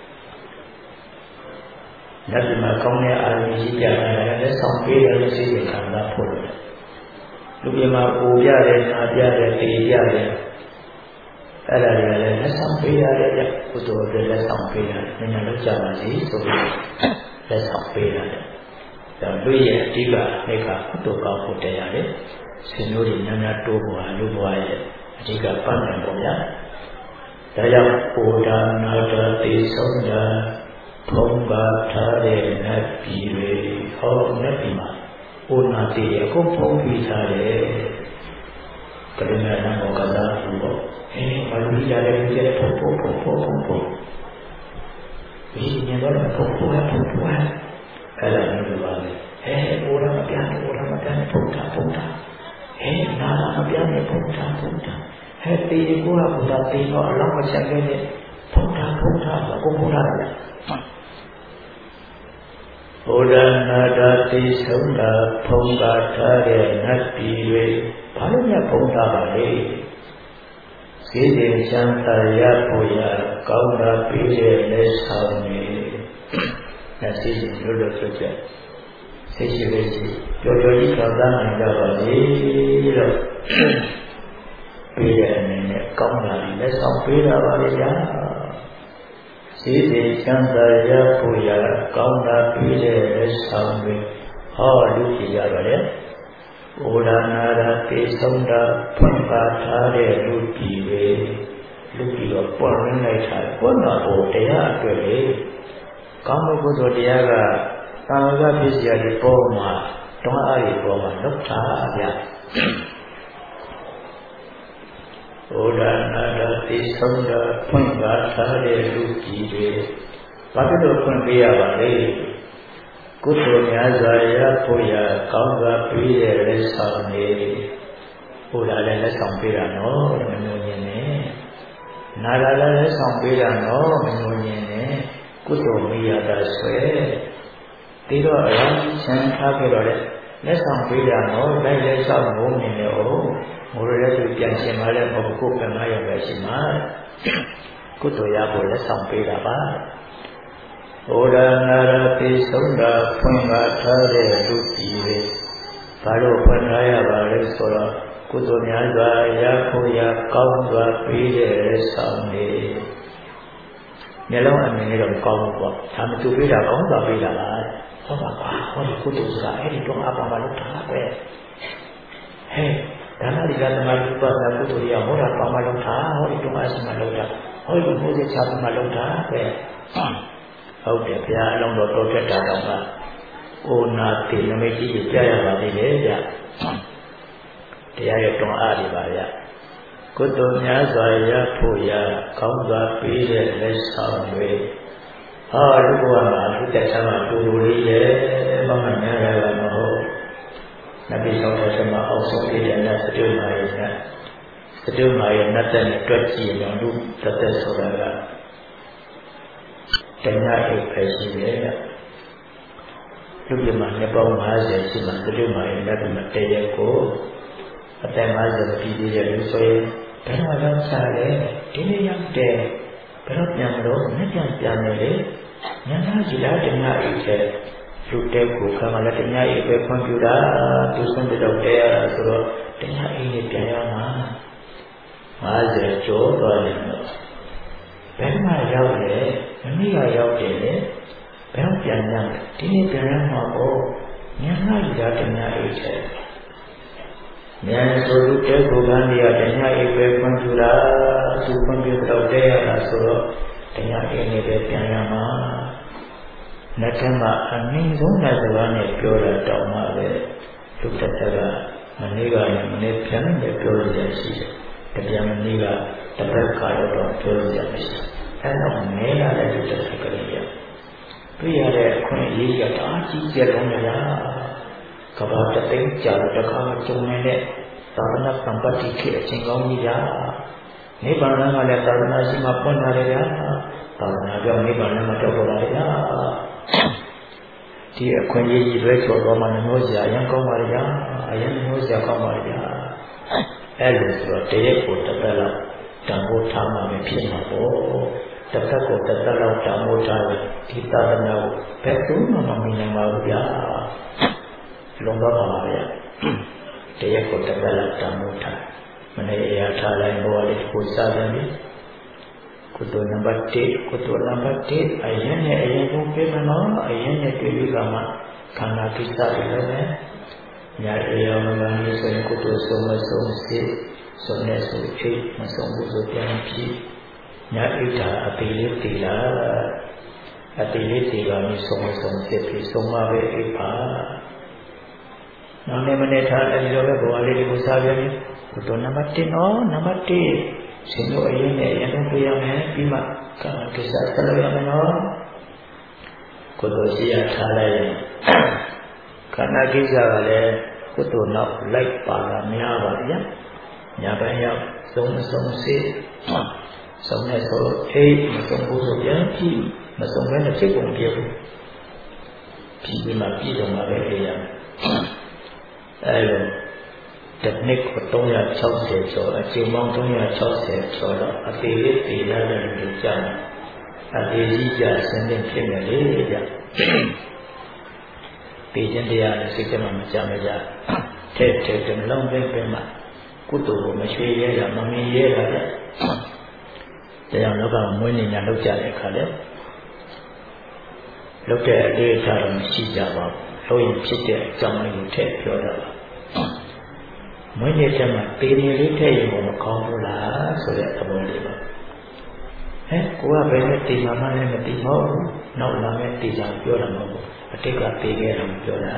နတ်မှာကောင်းတဲ့အာရုံရှိကြတယ်လည်းဆောင်ပေးတယ်လို့စိတ်ခံစားဖို့လို့လူပြမှာပူပြတယ်နာပြတယ်တေပြတယ်အဲ့ဒါတွေလည်းလက်ဆောင်ပေးရတယ်ကြကုသိုလ်တွေလက်ဆောင်ပေးရတယ်နည်းနည်းလောက်ကြပါစီဆိုပြီးလက်ဆောင်ပေးရတယ်ဒါလူရဲ့အဓိကနေကကုသိုလ်ကောင်းဖို့တရားလေရှင်တို့တွေများများတိုးပေါ်လူဘဝရဲ့အဓိကပန်းတယ်ပေါ့ဗျာဒါကြောင့်ပူဒါနာတာတေဆုံးတာဘုံပါထားတဲ့နတ်ပြည်တွေဟောနတ်ပြည်မှာအိုနာတိအကုန်ဖုံးပြီးထားတယ်ကရုဏာနမောကသာဘူးပေါ့အဲဘာလို့ကြလဲကြည့်ဖို့ဖို့ဖို့ဖို့ဖို့ဖို့ဒီညတော့ဖို့ဖို့ဖို့ဖို့အဲ့ဒါလည်းပါပဲအဲအိုရာမပြန်အိုရာမပြန်ဖုံးတာဖုံးတာအဲနာလာမပြန်ဖုံးတာဖုံးတာဟဲ့တေကိုကဘုရားတေတော့အလောင်းမချက်ခဲ့တဲ့ဖုံးတာဖုံးတာကိုဖုံးတာလေဘုရားနာတာသိဆုံးတာဖုံးတာထားတဲ့နတ်ပြည်တွေဘာလို့မြတ်ဖုံးတာပါလဲစိတ်ဉာဏ်ချမ်းသာရဖို့ရကောင်းတာပြီးတဲ့လက်ဆောင်တွေဒါစိတ်ဉာဏ်လို့လို့ဆိုချက်စိတ်ရှိလေးရှိကြော်ကြော်ကြီးခံစားနိုင်ကြပါလေလို့ပြီးတဲ့အနေနဲ့ကောင်းတာလက်ဆောင်ပေးတာပါလေဗျာစိတ်ဉာဏ်ချမ်းသာရဖို့ရကောင်းတာပြီးတဲ့လက်ဆောင်တွေဟောလူကြည့်ရပါလေဘုရားနာတာသိဆုံးတာဖွင့်ပါထားတဲ့လူကြီးပဲလူကြီးတော့ပွင့်ရင်းလိုက်တာပွင့်တာကိုတရားအတွက်လေကောင်းမှုကုသိုလ်တရားကသာဝကပစ္စည်းတွေပေါ်မှာတွန်းအားတွေပေါ်မှာလောက်တာဗျာဘုရားနာတာသိဆုံးတာဖွင့်ပါထားတဲ့လူကြီးတွေဘာဖြစ်လို့ဖွင့်ပေးရပါလဲကုသိုလ်များစွာရဖို့ရကောင်းစွာပြီးတဲ့လက်ဆောင်တွေဘုရားလည်းလက်ဆောင်ပေးတာနော်မငြိုငြင်နဲ့နာရလည်းလက်ဆောင်ပေးတာနော်မငြိုငြင်နဲ့ကုသိုလ်မိရတာဆွဲဒီတော့အရာချမ်းထားပြီးတော့လက်ဆောင်ပေးတာနော်လိုက်လက်ဆောင်ငုံနေတယ်ဟုတ်ငိုရတဲ့သူပြန်ရှင်มาလည်းမဟုတ်ကိုယ်ကငါရပဲရှိမှာကုသိုလ်ရဖို့လက်ဆောင်ပေးတာပါဘုရားနာရတိဆုံးတာဖွင့်ပါထားတဲ့လူကြီးတွေဘာလို့ဖွင့်ထားရပါလဲဆိုတော့ကုကုသိုလ်များစွာရဖို့ရကောင်းစွာပြီးတဲ့ဆောင်နေမျက်လုံးအမြင်လေးတော့ကောင်းဘူးပေါ့ဒါမှသူပြီးတာကောင်းစွာပြီးတာလားဟုတ်ပါပါဟောဒီကုသိုလ်ဆိုတာအဲ့ဒီတော့အပါပါလို့ထားတာပဲဟဲ့ဒါနဒီကသမာဓိပ္ပနာကုသိုလ်ရဟောတာပါမလို့ထားဟောဒီတော့အစမလို့တာဟောဒီဘုရားချာမလို့တာပဲဟုတ်တယ်ဗျာအလုံးတော်တော်တက်တာတော့ကအိုနာတိနမိတ်ကြီးကြားရပါသေးတယ်ဗျတရားရဲ့တွန်းအားတွေပါဗျကုသိုလ်များစွာရဖို့ရကောင်းစွာပြီးတဲ့လက်ဆောင်တွေဟောလူဘဝမှာလူတက်ချမ်းတူတူလေးရဲ့မမများရပါမဟုတ်နဗီဆောင်တဲ့ဆက်မှာအောက်ဆုံးပြည့်တဲ့နတ်စတုမာရဲ့နတ်စတုမာရဲ့နတ်တဲ့အတွက်ကြည့်ရင်လူတက်တဲ့ဆိုတာကတဏှာအိပ်ပဲရှိတယ်ဗျလူပြမှာနှစ်ပေါင်း၅၀ရှိမှစတုမာရဲ့နတ်ကတည်းရဲ့ကိုအသက်၅၀ပြည့်ပြည့်ရဲ့လူဆိုရင်ဘယ်တော့တော့စားလဲဒီနေ့ရောက်တယ်ဘယ်တော့ပြန်မလို့နှစ်ပြန်ပြန်နေလေညနာကြည်လားတဏှာအိပ်တဲ့လူတဲ့ကိုကမှလည်းတဏှာအိပ်ပဲခွန်ပြူတာသူဆုံးတဲ့တော့တဲ့ရတာဆိုတော့တဏှာအိပ်နဲ့ပြန်ရမှာ၅၀ကျော်သွားတယ်လို့ဘယ်မှာရောက်လဲမနေ့ကရောက်တယ်လေဘယ်တော့ပြန်ရမလဲဒီနေ့ပြန်ရမှာပေါ့ညနာကြည်လားတဏှာအိပ်တဲ့ဉာဏ်ဆိုလူတဲ့ကိုကံဒီရတဏှာအိပ်ပဲခွန်ပြူတာသူခွန်ပြူတော့တဲ့ရတာဆိုတော့တဏှာအိပ်နဲ့ပဲပြန်ရမှာလက်ထက်မှာအနည်းဆုံးတဲ့စကားနဲ့ပြောတာတောင်းမှပဲလူတက်တကမနေ့ကလည်းမနေ့ပြန်နဲ့ပြောရရှိတယ်။တပြန်မနေ့ကတပတ်ခါတော့ပြောရမရှိဘူး။အဲတော့မဲလာတဲ့လူတက်တကလေးရတွေ့ရတဲ့အခွင့်အရေးကတအားကြီးကျယ်လုံးများကဘာတသိန်းကြာတခါကြုံနေတဲ့သာသနာ့စံပတ်တိခေအချင်းကောင်းကြီးရာနိဗ္ဗာန်ကလည်းသာသနာရှိမှပွင့်လာတယ်ဗျာသာသနာကြောင့်နိဗ္ဗာန်မှာတော့ပေါ်လာတယ်ဗျာဒီအခွင့်အရေးကြီးလွဲချော်တော်မှာနှိုးစရာအရင်ကောင်းပါလေဗျာအရင်နှိုးစရာကောင်းပါလေဗျာအဲ့လိုဆိုတော့တရက်ကိုတစ်သက်လောက်တန်ဖိုးထားမှပဲဖြစ်မှာပေါ့တစ်သက်ကိုတစ်သက်လောက်တန်ဖိုးထားတယ်ဒီသာသနာကိုဘယ်သူမှမမြင်နိုင်ပါဘူးဗျာလုံးတော့ပါပါဗျာတရက်ကိုတစ်သက်လောက်တန်ဖိုးထားမနေ့အရာထားလိုက်ဘောလေးကိုစားတယ်ကုသိုလ်နံပါတ်၁ကုသိုလ်နံပါတ်၁အရင်နဲ့အရင်ကိုပြေမနော်အရင်နဲ့တွေ့ပြီးကမှခန္ဓာကိစ္စတွေလည်းပဲညာအေယောမဂန်လေးဆိုရင်ကုသိုလ်ဆုံးမဆုံးစေဆုံးနဲ့ဆိုအိတ်မဆုံးဘူးဆိုပြန်ဖြစ်ညာဣဒ္ဓအတိလေးတည်လာအတိလေးတည်လာပြီးဆုံးမဆုံးစေပြီးဆုံးမပဲအိတ်ပါနောက်နေ့မနေ့ထားအဲဒီလိုပဲဘဝလေးကိုစားပြန်ပြီကုသိုလ်နံပါတ်၁နော်နံပါတ်၁ရှင်တို့အရင်နဲ့ရတဲ့ပြရမယ်ပြီးမှကာကိစ္စဆက်လုပ်ရမယ်နော်ကုသိုလ်ရှိရထားလိုက်ခန္ဓာကိစ္စကလည်းကုသိုလ်နောက်လိုက်ပါတာများပါဗျာညာဘက်ရောက်သုံးမဆုံးစေဆုံးနဲ့ဆိုအိတ်မဆုံးဘူးဆိုပြန်ကြည့်မဆုံးဘဲနဲ့စိတ်ကုန်ပြေဘူးပြီးပြီးမှပြည်စုံမှာပဲပြရမယ်အဲလိုတနည်းကို၃၆၀ကျော်အချိန်ပေါင်း၃၆၀ကျော်တော့အသေးလေးတည်ရတဲ့လူကြတယ်အသေးကြီးကြဆင်းနေဖြစ်နေလေကြပြည်ချင်းတရားနဲ့စိတ်ကမှမကြမကြထဲထဲတလုံးပဲပဲမှကုသိုလ်ကိုမရွှေရဲရမမြင်ရဲတာတဲ့တရားလောကမွေးနေညာလောက်ကြတဲ့အခါလေလောက်တဲ့အလေးထားတော့မရှိကြပါဘူးလို့ရင်ဖြစ်တဲ့အကြောင်းလေးကိုထည့်ပြောတာပါမွေးနေတဲ့မှာတေနေလေးထည့်ရင်မကောင်းဘူးလားဆိုတဲ့သဘောလေးပါဟဲ့ကိုကဘယ်နဲ့တေမှမလည်းမသိမဟုတ်ဘူးနောက်လာမဲ့တေချာပြောတာမဟုတ်ဘူးအတိတ်ကတေခဲ့တာပြောတာ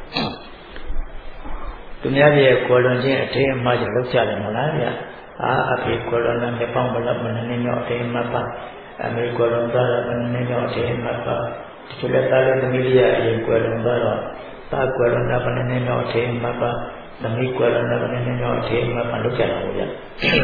သူများရဲ့ကိုလွန်ချင်းအထင်အမှားကြောင့်လောက်ကြတယ်မလားဗျာအာအဖေကိုလွန်တဲ့မြေပေါင်းဘလောက်မနေတော့အထင်အမှားပါအမေကိုလွန်သားမနေတော့အထင်အမှားပါဒီလိုလက်သားလေးသမီးလေးရဲ့အရင်ကိုလွန်သားတော့တာကိုလွန်တာမနေတော့အထင်အမှားပါသမီးကိုလွန်တာမနေတော့အထင်အမှားပါလောက်ကြတာဗျာ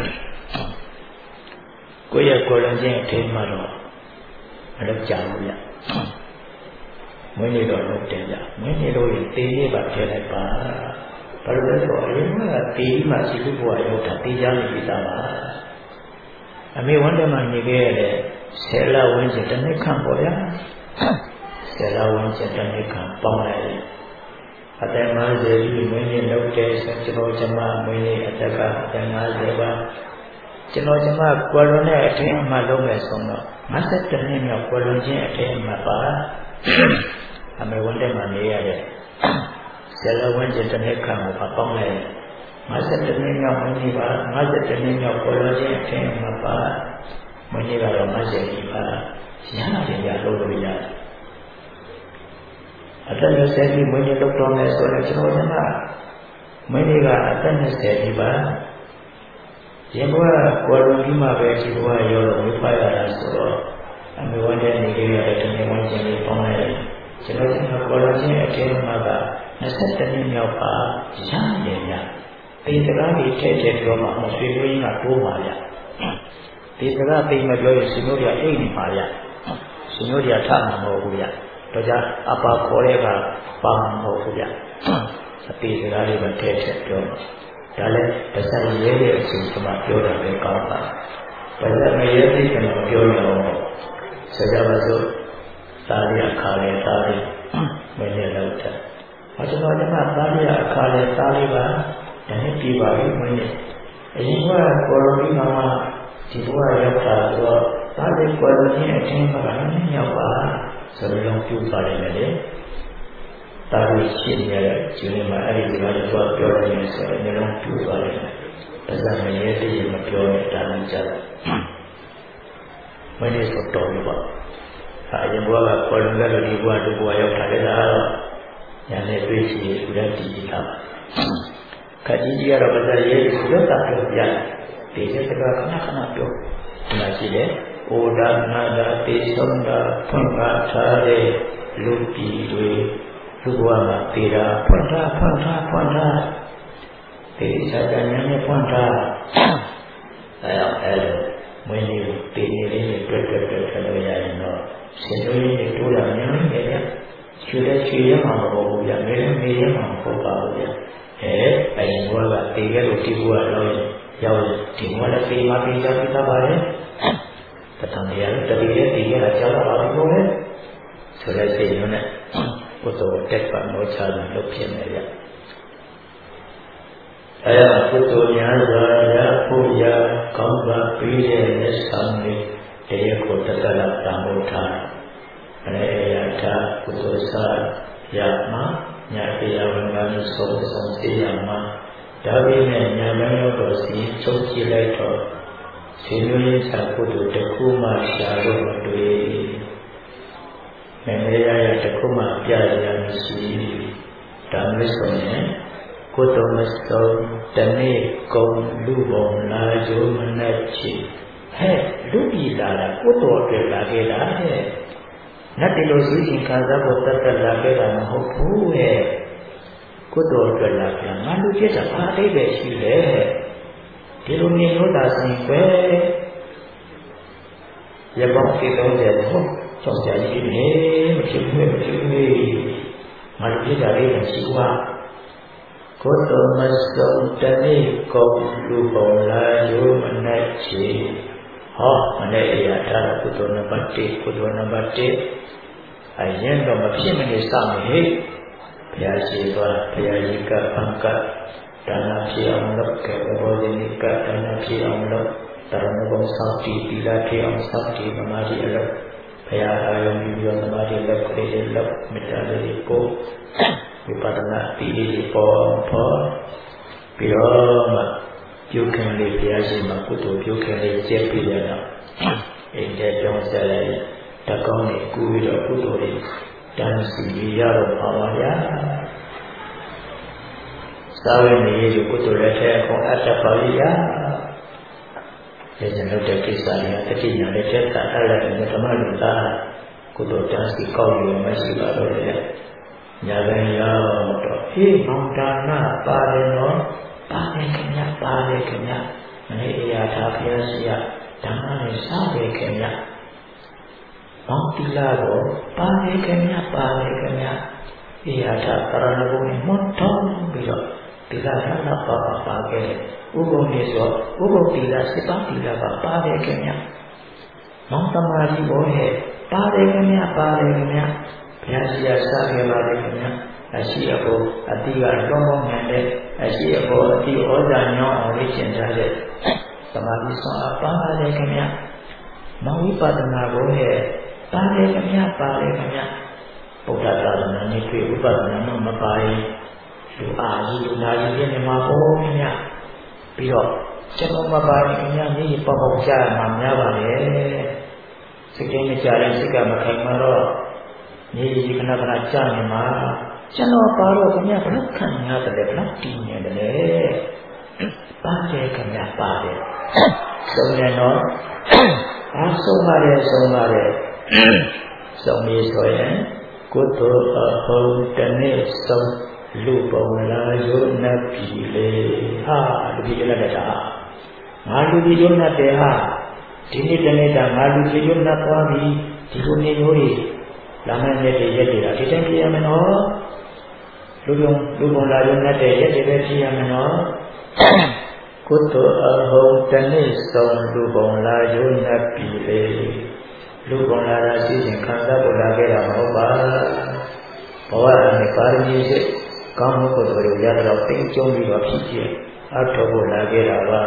ကိုယ့်ရဲ့ကိုလွန်ချင်းအထင်အမှားတော့မလောက်ကြဘူးဗျာမွေးနေတော့လုပ်တယ်ဗျမွေးနေလို့ရင်တေးလေးပါထည့်လိုက်ပါဘာလို့လဲဆိုတော့အရင်ကတေးမှရှိလို့ဘဝရောက်တာတေးကြနေပြီသားပါအမေဝန္တမနေခဲ့ရတဲ့ဆယ်လဝန်းကျင်တစ်နှစ်ခန့်ပေါ့ဗျာဆယ်လဝန်းကျင်တစ်နှစ်ခန့်ပေါင်းလိုက်အအသက်၅၀ပြီးမင်းကြီးလောက်တဲ့ဆိုကျွန်တော်ကျမမင်းကြီးအသက်ကအသက်၅၀ပါကျွန်တော်ကျမကွယ်လွန်တဲ့အထင်အမှတ်လုံးမဲ့ဆုံးတော့၅၁နှစ်မြောက်ကွယ်လွန်ခြင်းအထင်အမှတ်ပါအမေဝန်တဲ့မှာနေရတဲ့ဆယ်လဝန်းကျင်တစ်နှစ်ခန့်ကိုပေါင်းလိုက်၅၁နှစ်မြောက်မင်းကြီးပါ၅၁နှစ်မြောက်ကွယ်လွန်ခြင်းအထင်အမှတ်ပါမင်းကြီးကတော့၅၀ပြီပါရရတယ်ရလို့လို့ရတယ်အသက်၂၀ပြီးမင်းကြီးလောက်တော့မယ်ဆိုတော့ကျွန်တော်ကမင်းကြီးကအသက်၂၀ပြီပါရင်ဘဝကွယ်လွန်ပြီးမှပဲဒီဘဝရောလို့ဝိဖာရတာဆိုတော့အမေဝတ်တဲ့နေရတဲ့တနေ့ဝန်ကျင်လေးပေါင်းလိုက်တယ်ကျွန်တော်ကကွယ်လွန်ခြင်းအထင်မှာက၂၁နှစ်မြောက်ပါရရတယ်ရဒီစကားကြီးထဲထဲပြောမှမဆွေးနွေးကတိုးပါရဒီစကားသိမပြောရင်ရှင်တို့ရအိတ်နေပါရရှင်တို့ရထမှာမဟုတ်ဘူးရတော့ကြအပါခေါ်တဲ့ကပါမဟုတ်ဘူးရအသေးစကားလေးပဲထဲထဲပြောဒါလည်းတစ်ဆိုင်ရဲတဲ့အချိန်ကမှပြောတာပဲကောင်းပါဘာလို့မရဲသိတယ်မပြောရအောင်ဆိုကြပါစို့သာရအခါလေသာရမင်းလည်းလောက်တယ်အကျွန်တော်ကသာရအခါလေသာရပါဒါနဲ့ပြပါပြီမင်းလည်းအရင်ကကိုလိုပြီးမှဒီဘဝရောက်တာဆိုတော့သာရကိုလိုခြင်းအထင်မှာလည်းရောက်ပါဆိုတော့ပြုပါတယ်လေတာရရှိနေတဲ့ကျင်းမှာအဲ့ဒီကတော့ပြောပြောနေဆိုတော့မျိုးလုံးပြုပါတယ်ဒါကမရဲတည်းမပြောတာလည်းကြတယ်မင်းလည်းဆိုတော့ပါအရင်ဘဝကကိုလွန်ခဲ့လို့ဒီဘဝဒီဘဝရောက်တာလည်းတော့ညာနဲ့တွေ့ချင်ရတဲ့တည်တာပါခက်ကြီးကြီးကတော့ဗဇာရေးရွတ်တာပြောပြတယ်ဒီစကားခဏခဏပြောဒီမှာရှိတယ်ဩဒါနာဒါတေဆုံးတာဖွင့်ကားထားတဲ့လူပြည်တွေလူဘဝမှာပေတာဖွင့်ထားဖွင့်ထားဖွင့်ထားဒီစကားနဲ့ဖွင့်ထားအဲအဲမင်းကြီးပေနေလေးနဲ့တွေ့တွေ့တွေ့ခလို့ရရင်တော့ရှင်တို့ရဲ့တိုးရမြင်နေတယ်ရွှေတဲ့ရွှေရမှာမဟုတ်ဘူးဗျမေလည်းမေရမှာမဟုတ်ပါဘူးဗျအဲအရင်ဘဝကတေခဲ့လို့ဒီဘဝတော့ရောက်ဒီဘဝလည်းတေမှာတေချပြီးသားပါလေတထံတရားတတိယတေခဲ့တာကြောက်တာပါလို့လေဆိုတဲ့စိတ်နဲ့ဘုသောတက်ပါမောချလို့လုပ်ဖြစ်နေဗျအဲဒါဘုသောညာစွာရဖို့ရကောင်းပါပြီးတဲ့လက်ဆောင်လေးတရားကိုတက္ကလတံမို့ထားအဲရတာဘုသောစာရမှာညာတရားဝန်ကန်းဆုံးဆုံးသိရမှာဒါပေမဲ့ညာမရောက်တော့စီချုပ်ကြည့်လိုက်တော့ရှင်လူရင်းစာကုသိုလ်တစ်ခုမှရှာလို့မတွေ့မင်းရရတစ်ခုမှပြရမရှိဒါမျိုးဆိုရင်ကုသိုလ်မဆုံးတနေ့ကုန်လူပုံလာကြုံမနဲ့ချီဟဲ့လူပြည်လာတာကုသိုလ်အတွက်လာခဲ့တာဟဲ့နတ်တီလိုစီစဉ်ခံစားဖို့တတ်တတ်လာခဲ့တာမဟုတ်ဘူးဟဲ့ကုသိုလ်အတွက်လာပြန်ငါလူဖြစ်တာဘာအတိတ်ပဲရှိလဲဒီလိုနေလို့သာစဉ်ပဲရပောင်းစီသုံးတယ်ဟုတ်ကြောက်ကြကြီးနေမဖြစ်ဘူးမဖြစ်ဘူးငါလူဖြစ်တာလေးမရှိဘူးဟာကုသိုလ်မဆုံးတနေ့ကုန်လူပုံလာရိုးမနဲ့ချီဟောမနဲ့အရာထားကုသိုလ်နံပါတ်၁ကုသိုလ်နံပါတ်၁အရင်တော့မဖြစ်မနေစမယ်ဟဲ့ဘုရားရှိသွားဘုရားကြီးကပံကဒါနဖြစ်အောင်လုပ်ခဲ့ဘောဇနိကဒါနဖြစ်အောင်လုပ်တရဏဂုံစောင့်တည်သီလဖြစ်အောင်စောင့်တည်သမာဓိအလုပ်ဘုရားအာယုံပြီးတော့သမာဓိလုပ်ကလေးတွေလုပ်မေတ္တာလေးပို့ဝိပဿနာတည်လေးပေါ်ပေါ်ပြီးတော့မှပြုခင်လေးဘုရားရှိခိုးကုသိုလ်ပြုခင်လေးကျက်ပြီးတော့အိမ်ထဲကြောင်းဆက်လိုက်တကောင်းလေးကူပြီးတော့ကုသိုလ်လေးတန်စီရတော့ပါပါဗျာသာဝေနေရကုသိုလ်လက်ထဲအကုန်အတ္တပါလိယဒီကျွန်တော်တဲ့ကိစ္စလေးတတိယလက်ထဲကအဲ့ဒါကဓမ္မလူသားကုသိုလ်တန်စီကောက်လို့မရှိပါတော့လေညာလည်းရောက်တော့ဟေးမောင်ဒါနပါတယ်နော်ပါတယ်ခင်ဗျပါတယ်ခင်ဗျမနေ့အရာထားဖျားရှိရဓမ္မနဲ့စားတယ်ခင်ဗျမောင်တိလာတော့ပါတယ်ခင်ဗျပါတယ်ခင်ဗျအရာထားပရဏဂုံနဲ့မွတ်တော်ပြီးတော့ဒီကရဏပါပါခဲ့ဥပ္ပုန်လေးဆိုဥပ္ပုန်တိလာစစ်ပါတိလာပါပါတယ်ခင်ဗျမောင်သမာဓိဘောဟဲ့ပါတယ်ခင်ဗျပါတယ်ခင်ဗျဘုရားရှိခိုးစားခဲ့ပါတယ်ခင်ဗျအရှိအပေါ်အတိကလုံးဝမှန်တဲ့အရှိအပေါ်အတိဩဇာညောင်းအောင်လေ့ကျင့်ထားတဲ့သမာဓိဆောင်အပါပါတယ်ခင်ဗျာမဝိပဿနာကိုဟဲ့ပါတယ်ခင်ဗျာပါတယ်ခင်ဗျာဗုဒ္ဓသာသနာနဲ့တွေ့ဝိပဿနာတော့မပါရင်လူအားကြီးလူနာကြီးပြနေမှာပေါ့ခင်ဗျာပြီးတော့ကျွန်တော်မပါရင်ခင်ဗျာမိပေါပေါကြားရမှာများပါလေစိတ်ကင်းကြတဲ့စိတ်ကမခိုင်မှာတော့မြေကြီးခဏခဏကြားနေမှာကျွန်တော်ပါတော့ခင်ဗျာဘယ်ခံရတယ်လဲဘယ်တည်နေတယ်လဲပါတယ်ခင်ဗျာပါတယ်ဆုံးနေတော့အားဆုံးပါတယ်ဆုံးပါတယ်ဆုံးပြီးဆိုရင်ကုသိုလ်အဟုတ်တနေ့ဆုံးလူပုံလာယုံနတ်ပြီလေဟာလူကြီးလက်တာငါလူကြီးယုံနတ်တယ်ဟာဒီနေ့တနေ့တာငါလူကြီးယုံနတ်သွားပြီဒီလိုနေမျိုးတွေလာမယ့်နေ့တွေရက်နေတာဒီတိုင်းပြရမယ်နော်လူပုံလူပုံလာယုံနတ်တဲ့ရက်တွေပဲပြရမယ်နော်ကုသိုလ်အဟုတ်တနေ့ဆုံးလူပုံလာယုံနတ်ပြီလေလူပုံလာတာသိရင်ခံစားပေါ်လာခဲ့တာမဟုတ်ပါဘဝနဲ့ပါရမီစိတ်ကောင်းမှုကုသိုလ်တွေရတော့သိကျုံပြီးတော့ဖြစ်ဖြစ်အထောက်ပေါ်လာခဲ့တာပါ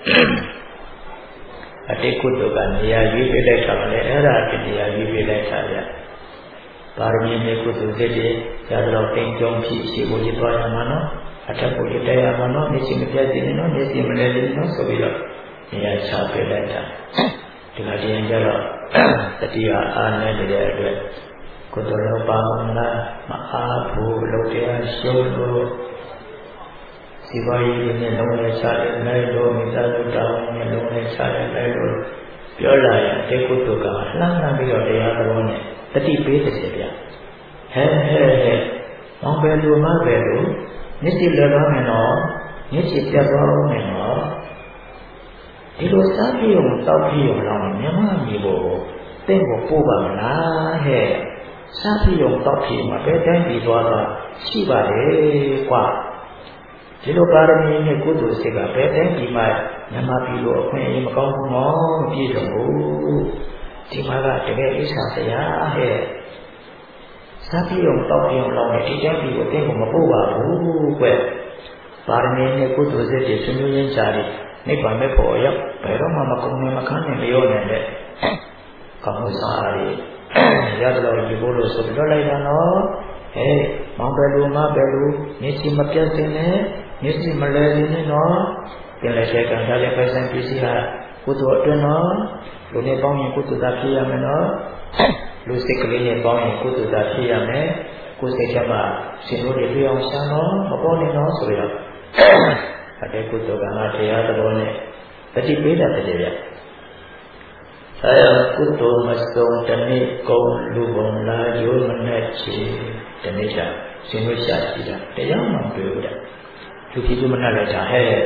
အတိတ်ကုသိုလ်ကနေရာရွေးပေးလိုက်တာလည်းအဲ့ဒါတရားရွေးပေးလိုက်တာဗျပါရမီနဲ့ကုသိုလ်စိတ်တွေရတော့သိကျုံဖြစ်ရှိဖို့ရသွားရမှာနော်အထက်ကိုရတဲ့ရမှာနော်နေချင်းမပြတ်သေးနဲ့နော်နေချင်းမလဲသေးနော်ဆိုပြီးတော့နေရာချပေးလိုက်တာဒီကတည်းကကျတော့တတိယအားနဲ့တည်းအတွက်ကုသိုလ်ရောပါမလားမအားဘူးလို့တရားရှုလို့စီပါရီနဲ့လုံးနဲ့ချတဲ့နိုင်လို့မိသားစုတောင်းနဲ့လုံးနဲ့ချတဲ့နိုင်လို့ပြောလာရင်ဒီကုသိုလ်ကလှမ်းလှမ်းပြီးတော့တရားတော်နဲ့တတိပေးတဲ့ပြဟဲဟဲဟဲမောင်ပဲလူမပဲလူမျက်စိလည်းကောင်းနေတော့မျက်စိပြတ်သွားနေတော့ဒီလိုစားပြီးအောင်တောက်ပြီးအောင်တော့မြမမျိုးကိုတင့်ကိုပို့ပါမလားဟဲ့စားပြီးအောင်တောက်ပြီးမှာပဲတိုင်းပြီးသွားတာရှိပါလေကွာဒီလိုပါရမီနဲ့ကုသိုလ်စိတ်ကပဲတိုင်းပြီးမှမြမပြီးလို့အခွင့်အရေးမကောင်းဘူးနော်မပြည့်စုံဘူးဒီမှာကတကယ်အိစ္ဆာတရားဟဲ့စားပြီးအောင်တောက်ပြီးအောင်တော့ဒီတိုင်းပြီးကိုတင့်ကိုမပို့ပါဘူးကွပါရမီနဲ့ကုသိုလ်စိတ်တွေဆွေးနွေးရင်းကြတယ်နိဗ္ဗာန်မဲ့ဖို့ရောက်ဘယ်တော့မှမကုန်နဲ့မခန်းနဲ့မရောနဲ့တဲ့ကောင်းမှုစားရည်ရတော့ဒီဘိုးလို့ဆိုပြလိုက်တာနော်ဟဲ့မောင်ပဲလူမပဲလူမျက်စိမပြတ်စင်းနဲ့မျက်စိမလဲစင်းနဲ့နော်ပြန်လဲတဲ့ကံထားတဲ့ပိုက်ဆံပစ္စည်းဟာကုသိုလ်အတွင်းနော်လူနဲ့ပေါင်းရင်ကုသိုလ်သာဖြစ်ရမယ်နော်လူစိတ်ကလေးနဲ့ပေါင်းရင်ကုသိုလ်သာဖြစ်ရမယ်ကိုယ်စိတ်ကမှရှင်တို့တွေတွေ့အောင်ရှာနော်မပေါ်နေနော်ဆိုရတော့အတေကုသိုလ်ကငါတရားတော်နဲ့တတိပေးတာတည်းဗျအဲကုသိုလ်မဆုံးတနေ့ကုန်လူပုံလာရိုးမနဲ့ချီတနေ့ချရှင်တို့ရှာရှိတာတရားမှမတွေ့ဘူးတဲ့သူကြည့်မနဲ့လည်းဒါဟဲ့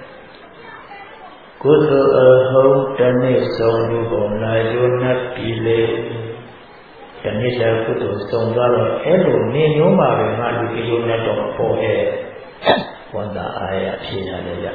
ကုသိုလ်အဟုတ်တနေ့ဆုံးလူပုံလာရိုးနဲ့ပြီလေတနေ့ချကုသိုလ်ဆုံးသွားတော့အဲ့လိုနေမျိုးပါပဲငါလူကြီးရိုးနဲ့တော့ပေါ်ရဲ့ဝန်တာအားရဖြစ်ရတယ်ဗျ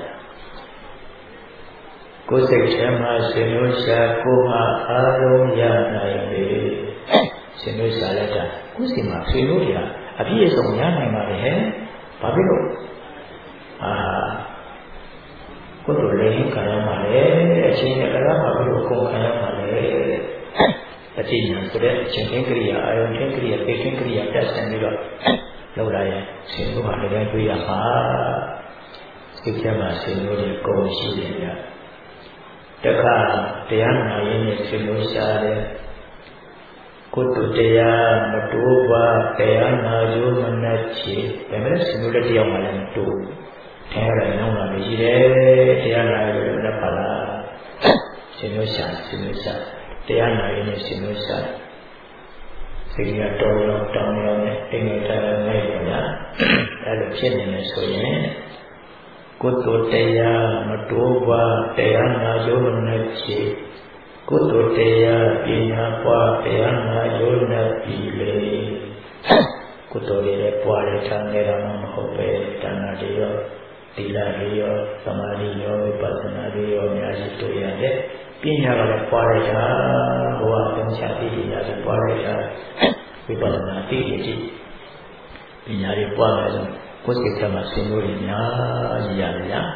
ကိုယ်စိတ်ထဲမှာရှင်လို့ရှာကိုမှအားလုံးရနိုင်ပြီရှင်လို့ရှာလိုက်တာကိုယ်စိတ်မှာရှင်လို့ရအပြည့်အစုံရနိုင်ပါလေဟဲ့ဘာဖြစ်လို့အာကိုယ်တို့လည်းခံရမှာလေအချင်းနဲ့ကြရမှာဘယ်လိုကုန်ခံရမှာလဲအချင်းညာဆိုတဲ့အချင်းချင်းကရိယာအာယုန်ချင်းကရိယာပေချင်းကရိယာတက်ဆံပြီးတော့လောက်လာရင်ရှင်တို့ဟာလည်းတွေ့ရမှာစိတ်ထဲမှာရှင်တို့ရဲ့ကိုယ်ရှိတယ်ဗျတခါတရားနာရင်းနဲ့ရှင်တို့ရှားတယ်ကုသိုလ်တရားမတိုးပါတရားနာရုံမနဲ့ချေဒါပေမဲ့ရှင်တို့လည်းတရားမှလည်းမတိုးထဲရတဲ့နောက်လာလို့ရှိတယ်တရားနာရုံနဲ့ပါလားရှင်တို့ရှားရှင်တို့ရှားတရားနာရင်းနဲ့ရှင်တို့ရှားစိတ်ကတော်ရောတောင်းရောနဲ့အိမ်ငယ်ထားတဲ့နိုင်ပါလားအဲ့လိုဖြစ်နေလို့ဆိုရင်ကုသိုလ်တရားမတိုးပါတရားနာရုံနဲ့ချေကုသိုလ်တရားပညာပွားတရားနာရုံနဲ့ပြီလေကုသိုလ်တွေပွားတဲ့ထားနေတာမှမဟုတ်ပဲဒါနတွေရောသီလတွေရောသမာဓိရောဝိပဿနာတွေရောအများကြီးတွေ့ရတယ်ပညာကလည်းပွားရတာဘဝသုံးချတိတိရတယ်ပွားရတာဝိပဿနာသိရည်ပညာတွေပွားမယ်ဆိုကိုယ်စိတ်ထဲမှာစဉ်းလို့ရများကြီးရတယ်ဗျာ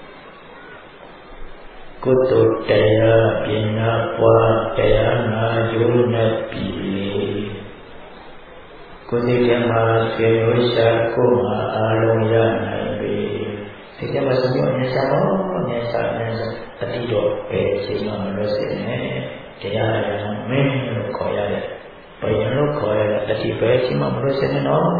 ကုသိုလ်တရားပညာပွားတရားနာကျိုးနဲ့ပြီးကိုယ်စိတ်ထဲမှာစဉ်းလို့ရှာကိုယ်မှာအာလုံးရနိုင်ပြီစိတ်ထဲမှာစဉ်းလို့အမြဲရှာတော့အမြဲရှာအမြဲရှာတတိတော့ပဲအချိန်မှမလို့စင်နဲ့တရားရရမင်းလို့ခေါ်ရတယ်ဘယံလို့ခေါ်ရတဲ့တတိပဲအချိန်မှမလို့စင်နဲ့တော့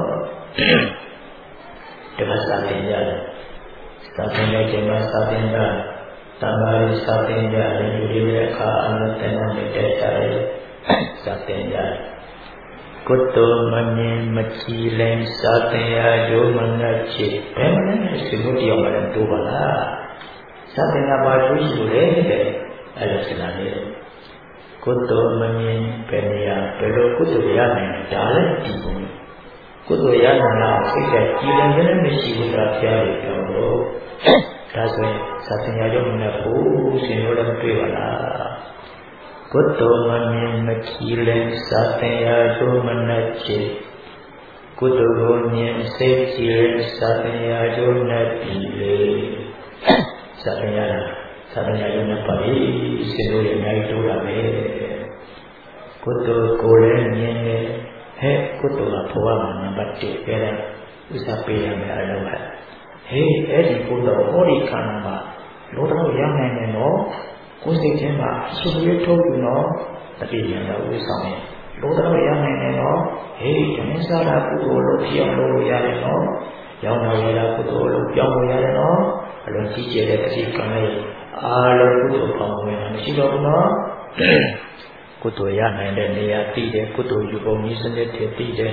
ဒီမှာစာသင်ရတယ်စာသင်တဲ့ချိန်မှာစာသင်တာတန်ခါးစာသင်ရတယ်ဒီလိုရဲ့အခါအနတ္တနဲ့တက်ကြတယ်စာသင်ရတယ်ကုသိုလ်မမြင်မကြည်လင်စာသင်ရယုံမနဲ့ချစ်ဘယ်မှလည်းစိတ်တို့တရားမှလည်းတိုးပါလားစာသင်တာပါလို့ရှိလို့လေတဲ့အဲ့ဒါစနာလေးကုသိုလ်မမြင်ဘယ်နေရာဘယ်လိုကုသိုလ်ရနိုင်လဲဒါလည်းဒီပုံကုသိုလ်ရနိုင်လားစိတ်ကကြည်လင်လည်းမရှိဘူးသာဖျားရတော့ဒါဆိုရင်စာသင်ရယုံမနဲ့ဘူးရှင်တို့လည်းမတွေ့ပါလားကုသိုလ်မမြင်မကြည်လင်စာသင်ရယုံမနဲ့ချစ်ကုသိုလ်ကိုမြင်စိတ်ကြည်လင်စာသင်ရယုံနဲ့ပြီးလေစာသင်ရတာသာသနာ့ယုံနဲ့ပါပြီစေလို့ရနိုင်တိုးတာပဲကုသိုလ်ကိုလည်းမြင်တယ်ဟဲ့ကုသိုလ်ကဘဝမှာနံပါတ်တစ်ပဲတဲ့ဥစ္စာပေးရမယ်အလုံးကဟေးအဲ့ဒီကုသိုလ်ဟောဒီခန္ဓာမှာလောတော်ရနိုင်တယ်နော်ကိုယ်စိတ်ထဲမှာရှိရထုတ်ယူနော်တတိယံဥစ္စာနဲ့လောတော်ရနိုင်တယ်နော်ဟေးဓမ္မစာရကုသိုလ်လို့ပြောင်းလို့ရတယ်နော်ရောင်းတော်ရတာကုသိုလ်လို့ပြောင်းလို့ရတယ်နော်အလုံးကြီးကျယ်တဲ့တတိကံလေးအားလုံးကုသိုလ်ပေါင်းဝင်တာမရှိတော့ဘူးနော်ကုသိုလ်ရနိုင်တဲ့နေရာတည်တယ်ကုသိုလ်ယူပုံနည်းစနစ်တွေတည်တယ်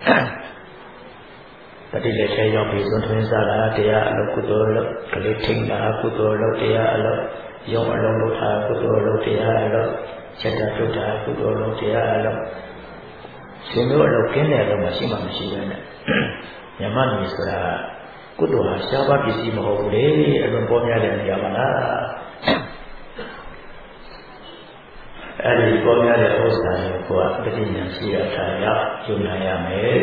တတိလက်ထဲရောက်ပြီးသွန်ထွင်းစားတာတရားအလုပ်ကုသိုလ်လုပ်ကလေးထိန်တာကုသိုလ်လုပ်တရားအလုပ်ရုံအလုံးလုပ်တာကုသိုလ်လုပ်တရားအလုပ်ချက်တာထုတ်တာကုသိုလ်လုပ်တရားအလုပ်ရှင်တို့အလုပ်ကျင်းတဲ့အလုပ်မရှိမှမရှိပဲနဲ့ညမနေဆိုတာကုသိုလ်ဟာရှားပါးပစ္စည်းမဟုတ်ဘူးလေအလွန်ပေါ်များတဲ့နေရာပါလားအဲ့ဒီပေါ်များတဲ့ဥစ္စာတွေကိုကတတိယရှိရထားရယူနိုင်ရမယ်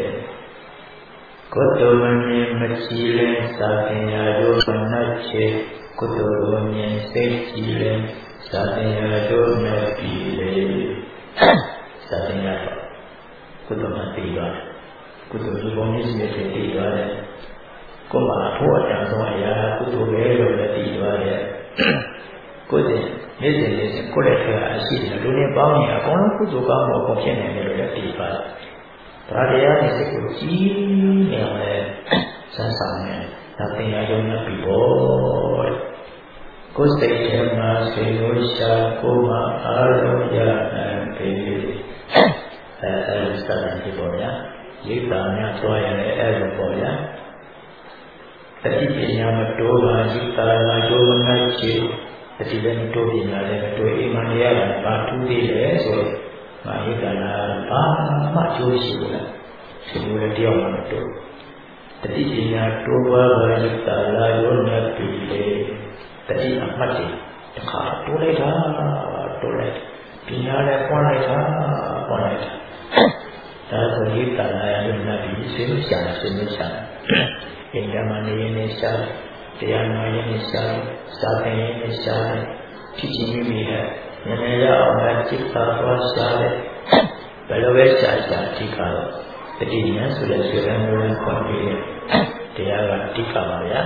ကုသိုလ်မမြင်မကြည်လင်စာသင်ရာတို့မနှက်ချေကုသိုလ်ကိုမြင်စိတ်ကြည်လင်စာသင်ရာတို့နဲ့ပြီးလေစာသင်ရာတော့ကုသိုလ်မှသိသွားတယ်ကုသိုလ်ဒီပုံကြီးနဲ့သိသွားတယ်ကိုယ်မှာအဖို့အတန်ဆုံးအရာကုသိုလ်ပဲလို့လည်းသိသွားတယ်ကိုယ်စဉ်နေ့စဉ်နေ့စဉ်ကိုယ်ရဲ့ထဲကအရှိတယ်လူတွေပေါင်းရင်အကုန်လုံးကုသိုလ်ကောင်းမှုအကုန်ဖြစ်နေတယ်လို့လည်းသိပါတယ်ဒါတရားနဲ့စိတ်ကိုကြည်နေအောင်လဲစမ်းဆောင်နေဒါသင်ရယုံနဲ့ပြီးပေါ့ကိုယ်စိတ်ထဲမှာဆွေလို့ရှာကိုယ်မှာအားလုံးရနိုင်ပြီအဲအဲစတာဒီပေါ်ရရိပ်သာများတွားရတဲ့အဲလိုပေါ်ရတတိပညာမတိုးပါရိပ်သာမှာကျိုးမနိုင်ချေတတိလည်းမတိုးပညာလည်းမတိုးအိမ်မှာနေရတာဘာထူးသေးလဲဆိုတော့ငါရိပ်သာလာဘာမှကျိုးရှိဘူးလားဒီလိုလည်းတယောက်မှမတိုးတတိပညာတိုးပါပါရိပ်သာလာရောနဲ့ပြီးလေတတိအမှတ်တွေတခါတိုးလိုက်တာတိုးလိုက်ပညာလည်းပွားလိုက်တာပွားလိုက်တာဒါဆိုရိပ်သာလာရောနဲ့ပြီးစေလို့ရှာတယ်စေလို့ရှာတယ်အင်္ဂမနေရင်လည်းရှာတယ်တရားနာရင်လည်းရှာတယ်စာသင်ရင်လည်းရှာတယ်ဖြစ်ချင်းမိမိနဲ့နည်းနည်းရအောင်လည်းจิตသာသွားရှာတယ်ဘယ်လိုပဲရှာရှာအဓိကတော့တတိယဆိုတဲ့ဆွေရံမျိုးနဲ့ခေါ်ပြီးတရားကအဓိကပါဗျာ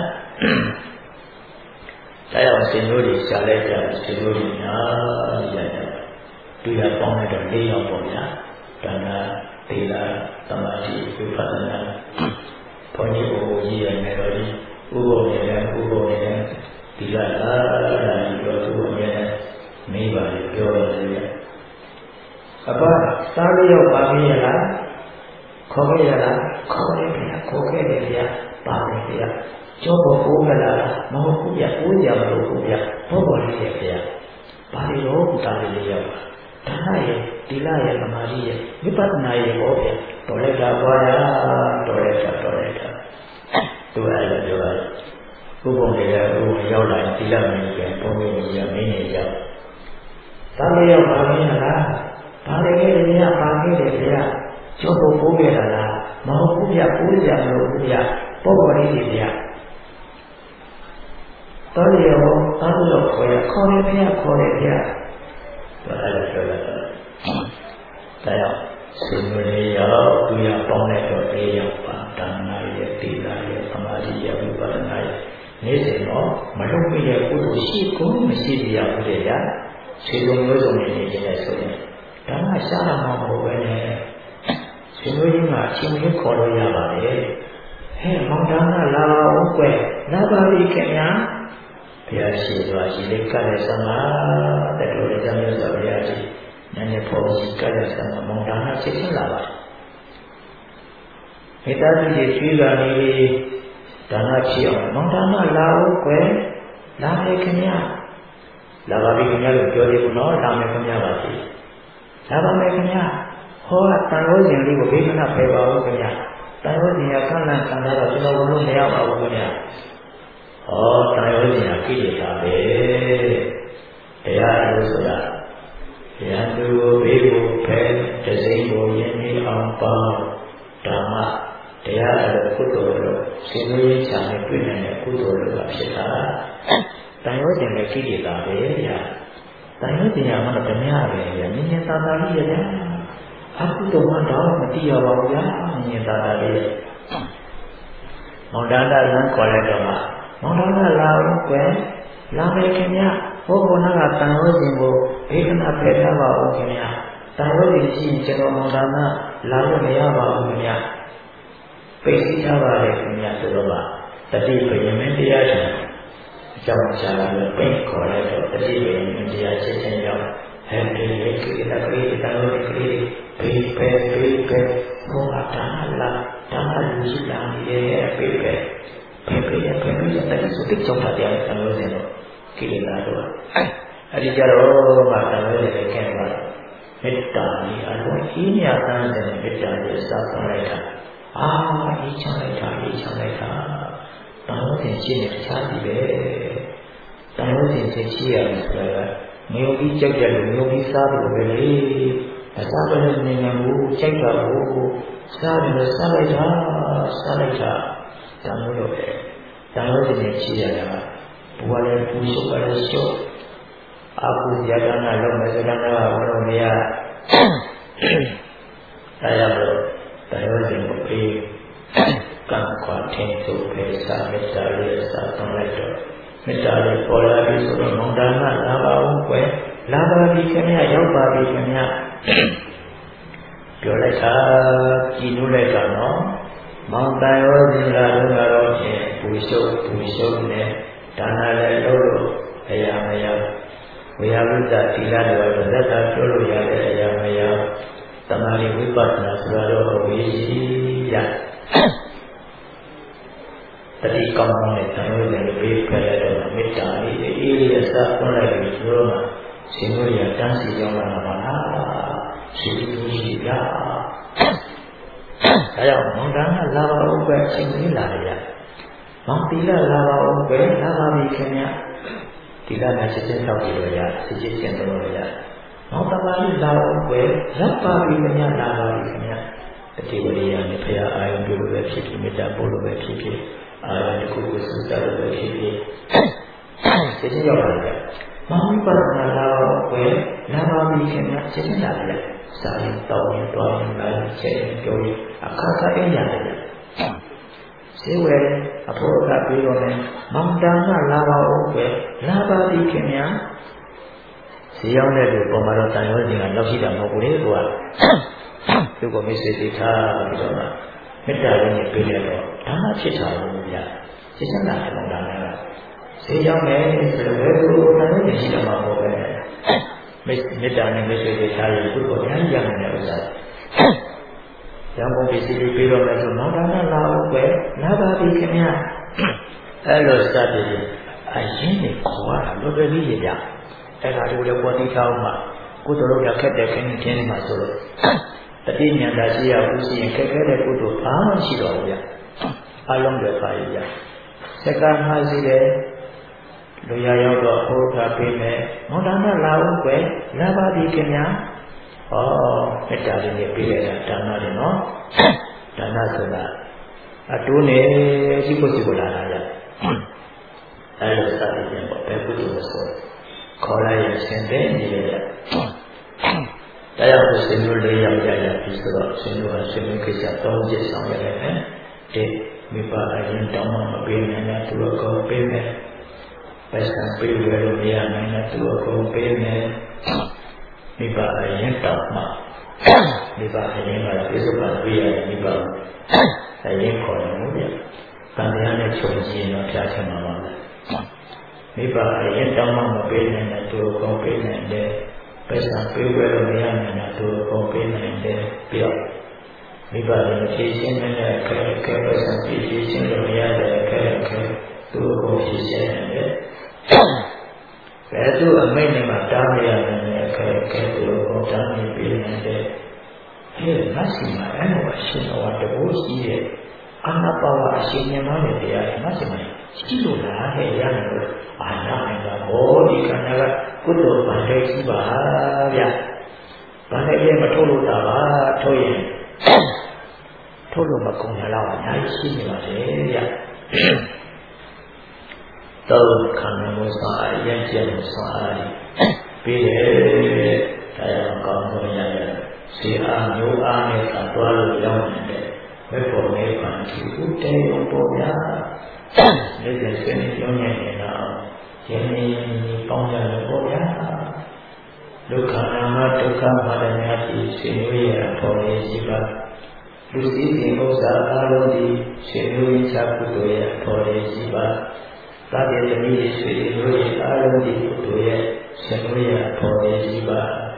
တရားရှင်တို့တွေရှာလိုက်ကြရှင်တို့တွေညာရတယ်တွေ့ရပေါင်းတဲ့လေးယောက်ပေါ့ဗျာဒါနသီလသမာဓိဝိပဿနာဘုန်းကြီးကိုကြီးရမယ်တော့ဒီဥပ္ပုံနဲ့ဥပ္ပုံနဲ့ဒီကလာလာပြောသူအမြဲမိပါလေပြောရတယ်အပစားလို့ရောက်ပါပြီလားခေါ်ခဲ့ရလားခေါ်ခဲ့ပြီခေါ်ခဲ့တယ်ဗျာပါပြီဗျာကျောပေါ်ပိုးမလားမဟုတ်ဘူးဗျာပိုးရမလို့ဘူးဗျာဘောပေါ်လေးရဲ့ဗျာပါဠိတော်တာလေးရောက်ဒါနရဲ့သီလရဲ့သမာဓိရဲ့ဝိပဿနာရဲ့ဟောဗျာတော်လိုက်တာပွားရတော်လိုက်တာတော်လိုက်တာသူအဲ့လိုပြောရတယ်ဥပ္ပုံတွေကဥပ္ပုံရောက်လာသီလမင်းကြီးကဘုန်းကြီးကြီးမင်းကြီးရောက်သာမရောက်ပါမင်းလားဘာလဲခဲ့တယ်ဗျာပါခဲ့တယ်ဗျာကျောပေါ်ပိုးခဲ့တာလားမဟုတ်ဘူးဗျပိုးကြမလို့ဘူးဗျပေါ်ပေါ်လေးတွေဗျတော်ရရောအားလို့ခေါ်ရခေါ်ရဗျခေါ်ရဗျဒါလည်းပြောလိုက်တော့ဒါရောက်စေမလေးရောသူရပေါင်းတဲ့တော့တေးရောက်ပါဒါနာရဲ့တိလာရဲ့သမာဓိရဲ့ဝိပဿနာရဲ့နေ့စဉ်တော့မလုံးမရဲ့ကုသိုလ်ရှိကုန်မရှိပြရဘူးလေဗျာစေလုံးမျိုးစုံနေနေတယ်ဆိုရင်ဒါမှရှားတာမဟုတ်ပဲနဲ့စေမျိုးကြီးမှာအချင်းချင်းခေါ်လို့ရပါတယ်ဟဲ့မောင်တန်းကလာပါဦးကွယ်လာပါပြီခင်ဗျာဘုရားရှိသွားရှိလေးကလည်းသမာတတော်လေးကြမ်းလို့ဆိုဘုရားရှိနည်းနည်းပေါ်ရှိကလည်းသမာမောင်တန်းကချက်ချင်းလာပါတယ်မေတ္တာကြီးကျွေးလာနေဒါနဖြစ်အောင်မောင်တန်းကလာဦးကွယ်လာမယ်ခင်ဗျာလာပါပြီခင်ဗျာလို့ပြောသေးဘူးနော်လာမယ်ခင်ဗျာပါရှိလာပါမယ်ခင်ဗျာဟောတန်ရောရှင်လေးကိုဘေးကနာဖယ်ပါဦးခင်ဗျာတန်ရောရှင်ကကန့်လန့်ခံထားတော့ကျွန်တော်ဘုလို့မရပါဘူးခင်ဗျာဟောတန်ရောရှင်ကကိလေသာပဲတရားလို့ဆိုတာတရားသူကိုဘေးကိုဖယ်တစိမ့်ကိုယဉ်နေအောင်ပါဓမ္မတရားတော်ကုသိုလ်လို့စေမင်းချာနဲ့တွေ့နိုင်တဲ့ကုသိုလ်လို့ဖြစ်တာတန်ရောရှင်လည်းကိလေသာပဲဗျာတန်ရောရှင်ကမှတော့ဓမ္မပဲဗျာမြင်မြင်သာသာလေးရတယ်အခုတော့မှတော့မသိရပါဘူးဗျာမြင်သာသာလေးမောင်တန်းကလမ်းခေါ်လိုက်တော့မှမောင်တန်းကလာဦးကွယ်လာမယ်ခင်ဗျာဘုရားကတန်ရောရှင်ကိုဘေးကနာဖယ်ထားပါဦးခင်ဗျာတန်ရောရှင်ရှိရင်ကျွန်တော်မောင်တန်းကလာလို့မရပါဘူးခင်ဗျာပိတ်စီထားပါလေခင်ဗျာဆိုတော့တတိပယမင်းတရားရှင်အကြောင်းကြားလို့ပိတ်ခေါ်လိုက်တော့တတိပယမင်းတရားချက်ချင်းရောက်ဟဲ့ဒီလေးကိစ္စကလေးတန်ရောကလေးဘေးပဲဘေးပဲဘောအတားလာတာလူရှိလာရဲ့ဘေးပဲဘေးပဲဘေးပဲတဲ့ဆိုတိကြောင့်တရားတန်ရောရှင်တော့ကိလေသာတော့အဲ့ဒီကြတော့မှတန်ရောရှင်ကဲသွားမေတ္တာကြီးအလုံးကြီးညာတန်းတဲ့မေတ္တာကြီးစသလိုက်တာအာအေးချလိုက်တာအေးချလိုက်တာတန်ရောရှင်ရှိနေတခြားစီပဲတန်ရောရှင်ရှိရတယ်ဆိုတာမျိုးကြီးကြိုက်တယ်လို့မျိုးကြီးစားလို့ပဲလေအစားပဲနေနေဘူးကြိုက်တာကိုစားတယ်လို့စားလိုက်တာစားလိုက်တာတန်လို့ပဲတန်လို့နေချီရတာဘဝလည်းပူရှုပ်ပါလေရှုပ်အခုရတနာလုံးမယ်ဆိုတာကဘယ်လိုမရတရားလို့တရားရှင်ကိုပြီးကံခွာထင်းသူပဲစားမေတ္တာလေးစားသွန်လိုက်တော့မေတ္တာလေးပေါ်လာပြီဆိုတော့မောင်တန်းကလာပါဦးကွယ်လာပါပြီခင်ဗျာရောက်ပါပြီခင်ဗျာပြောလိုက်တာကြည်နူးလိုက်တာနော်မောင်တန်ရောရှင်လာတော့တော့ရှင်ပူရှုပ်ပူရှုပ်နေဒါနလည်းလုပ်လို့အရာမရဝိဟာရုဒ္ဒသီလတွေတော့သက်သာပြောလို့ရတဲ့အရာမရသမာဓိဝိပဿနာဆိုတာတော့ဝိရှိရတတိကောင်းတဲ့တန်ရောရှင်ကိုပေးခဲ့ရတော့မေတ္တာလေးအေးလေးအစားသွန်းလိုက်ပြီးဆိုတော့ရှင်တို့ရတန်းစီကြောင်းလာတာပါရှိသူရှိပြဒါကြောင့်မောင်တန်းကလာပါဦးပဲအချိန်ကြီးလာရမောင်တီလာလာပါဦးပဲလာပါပြီခင်ဗျတီလာနဲ့ချက်ချင်းတောက်ပြီးတော့ရစစ်စစ်ချင်းတော့ရမောင်တပါးကြီးလာဦးပဲရပ်ပါပြီခင်ဗျလာပါပြီခင်ဗျတတိဝရိယနဲ့ဖရာအာယုံပြုလို့ပဲဖြစ်ဖြစ်မေတ္တာပို့လို့ပဲဖြစ်ဖြစ်အာယုံတစ်ခုကိုစူးစမ်းလို့ပဲဖြစ်ဖြစ်စစ်စစ်ရောက်လာတယ်မောင်ပရဏလာဝဲလာပါပြီခင်ဗျချက်ချင်းလာတယ်စာရင်တောင်းရင်တောင်းရင်လည်းချက်ပြောရင်အခါခါအင်းရတယ်စေဝဲအဖို့ကပြီးတော့လည်းမောင်တန်းကလာပါဦးပဲလာပါပြီခင်ဗျဈေးရောက်တဲ့လူပေါ်မှာတော့တန်ရောရှင်ကလောက်ရှိတာမဟုတ်ဘူးလေသူကသူကမိတ်ဆွေတိထားပြီးတော့မေတ္တာလေးနဲ့ပြေးရတော့ဒါမှဖြစ်တာလို့ဗျာစိတ်ဆန္ဒနဲ့မောင်တန်းကဈေးရောက်မယ်ဆိုတော့ဘယ်လိုတန်ရောရှင်ရှိတာမဟုတ်ပဲမေတ္တာနဲ့မိတ်ဆွေတိထားရသူ့ကိုဉာဏ်ရနိုင်တဲ့ဥစ္စာရံကုန်ပစ္စည်းတွေပြီးတော့လည်းဆိုမောင်တန်းကလာဦးပဲလာပါပြီခင်ဗျအဲ့လိုစတဲ့အရင်ကခေါ်တာလွယ်လွယ်လေးရကြအဲ့ဒါတို့လည်းပေါ်တိထားအောင်မှကုသိုလ်လုပ်ရခက်တဲ့ခင်းခင်းနေမှာဆိုတော့တတိညာတာရှိရဘူးရှိရင်ခက်ခဲတဲ့ကုသိုလ်ဘာမှရှိတော့ဘူးဗျအလုံးတွေပါရကြစက္ကန့်မှာရှိတယ်လူရရောက်တော့ဘုရားပေးမယ်မောင်တန်းကလာဦးပဲလာပါပြီခင်ဗျဩမေတ္တာလေးနဲ့ပြေးလိုက်တာဒါနတယ်နော်ဒါနဆိုတာအတိုးနဲ့ရှိဖို့ရှိဖို့လာတာရအဲလိုစသဖြင့်ပေါ့ဘယ်ကုသိုလ်ဆိုခေါ်လိုက်ရင်ဆင်တဲ့နေရတရားကိုဆင်လို့လေးရောက်ကြရပြီဆိုတော့ဆင်လို့ဆင်လို့ကိစ္စသုံးချက်ဆောင်ရတယ်တဲ့မိဘအရင်တောင်းမှမပေးနိုင်တဲ့သူအကုန်ပေးမယ်ပိုက်ဆံပေးရလို့မရနိုင်တဲ့သူအကုန်ပေးမယ်မိဘအရင်တောင်းမှမိဘအရင်ကပြစ္ဆုတ်ကပေးရမိဘအရင်ခေါ်တယ်လို့ပြတန်တရားနဲ့ချုပ်ကြည့်တော့ဖျားချင်မှာပါမိဘအရင်တောင်းမှမပေးနိုင်တဲ့သူအကုန်ပေးနိုင်တယ်ပိုက်ဆံပေးရလို့မရနိုင်တဲ့သူအကုန်ပေးနိုင်တယ်ပြီးတော့မိဘလည်းဖြည့်ရှင်းတဲ့ခဲခဲပိုက်ဆံဖြည့်ရှင်းလို့မရတဲ့ခဲခဲသူ့ကိုဖြည့်ရှင်းတယ်ဘယ်သူအမိတ်နဲ့မှတားမရတဲ့ခဲခဲသူ့ကိုတားမြင်ပေးနေတဲ့အဲမဆီမှာအဲ့လိုအရှင်တော်တဘောရှိတဲ့အာနာပါဝအရှင်ဉာဏ်နဲ့တရားမဆီမှာရှိလို့လားဟဲ့ရတယ်လို့အာနာနိုင်တာဘောဒီခန္ဓာကကုသိုလ်ဗန္ဓေရှိပါဗျာဗန္ဓေရဲ့မထုတ်လို့တာပါထုတ်ရင်ထုတ်လို့မကုန်ရတော့အများကြီးရှိနေပါလေဗျာသောခန္ဓာကိုယ်စာအရင်ကျက်လို့စာပြီးတယ်တရားကောင်းလို့ရတယ်စေအားမျိုးအားနဲ့သာတွားလို့ရောက်နေတဲ့ဘယ်ပေါ်နေပါ့ဒီဥတေယပေါ်ဗျာလက်ကျစနေပြောနေနေတာယင်းနေပေါင်းကြလို့ပေါ်ဗျာဒုက္ခနာမဒုက္ခမာနများပြီးရှင်ဝိရပေါ်နေရှိပါလူစည်းစိမ်ဥစ္စာအားလုံးဒီရှင်ဝိရကုသိုလ်ရဲ့ပေါ်နေရှိပါသာတိသမီးရွှေတို့ရဲ့အားလုံးဒီကုသိုလ်ရဲ့ရှင်ဝိရပေါ်နေရှိပါ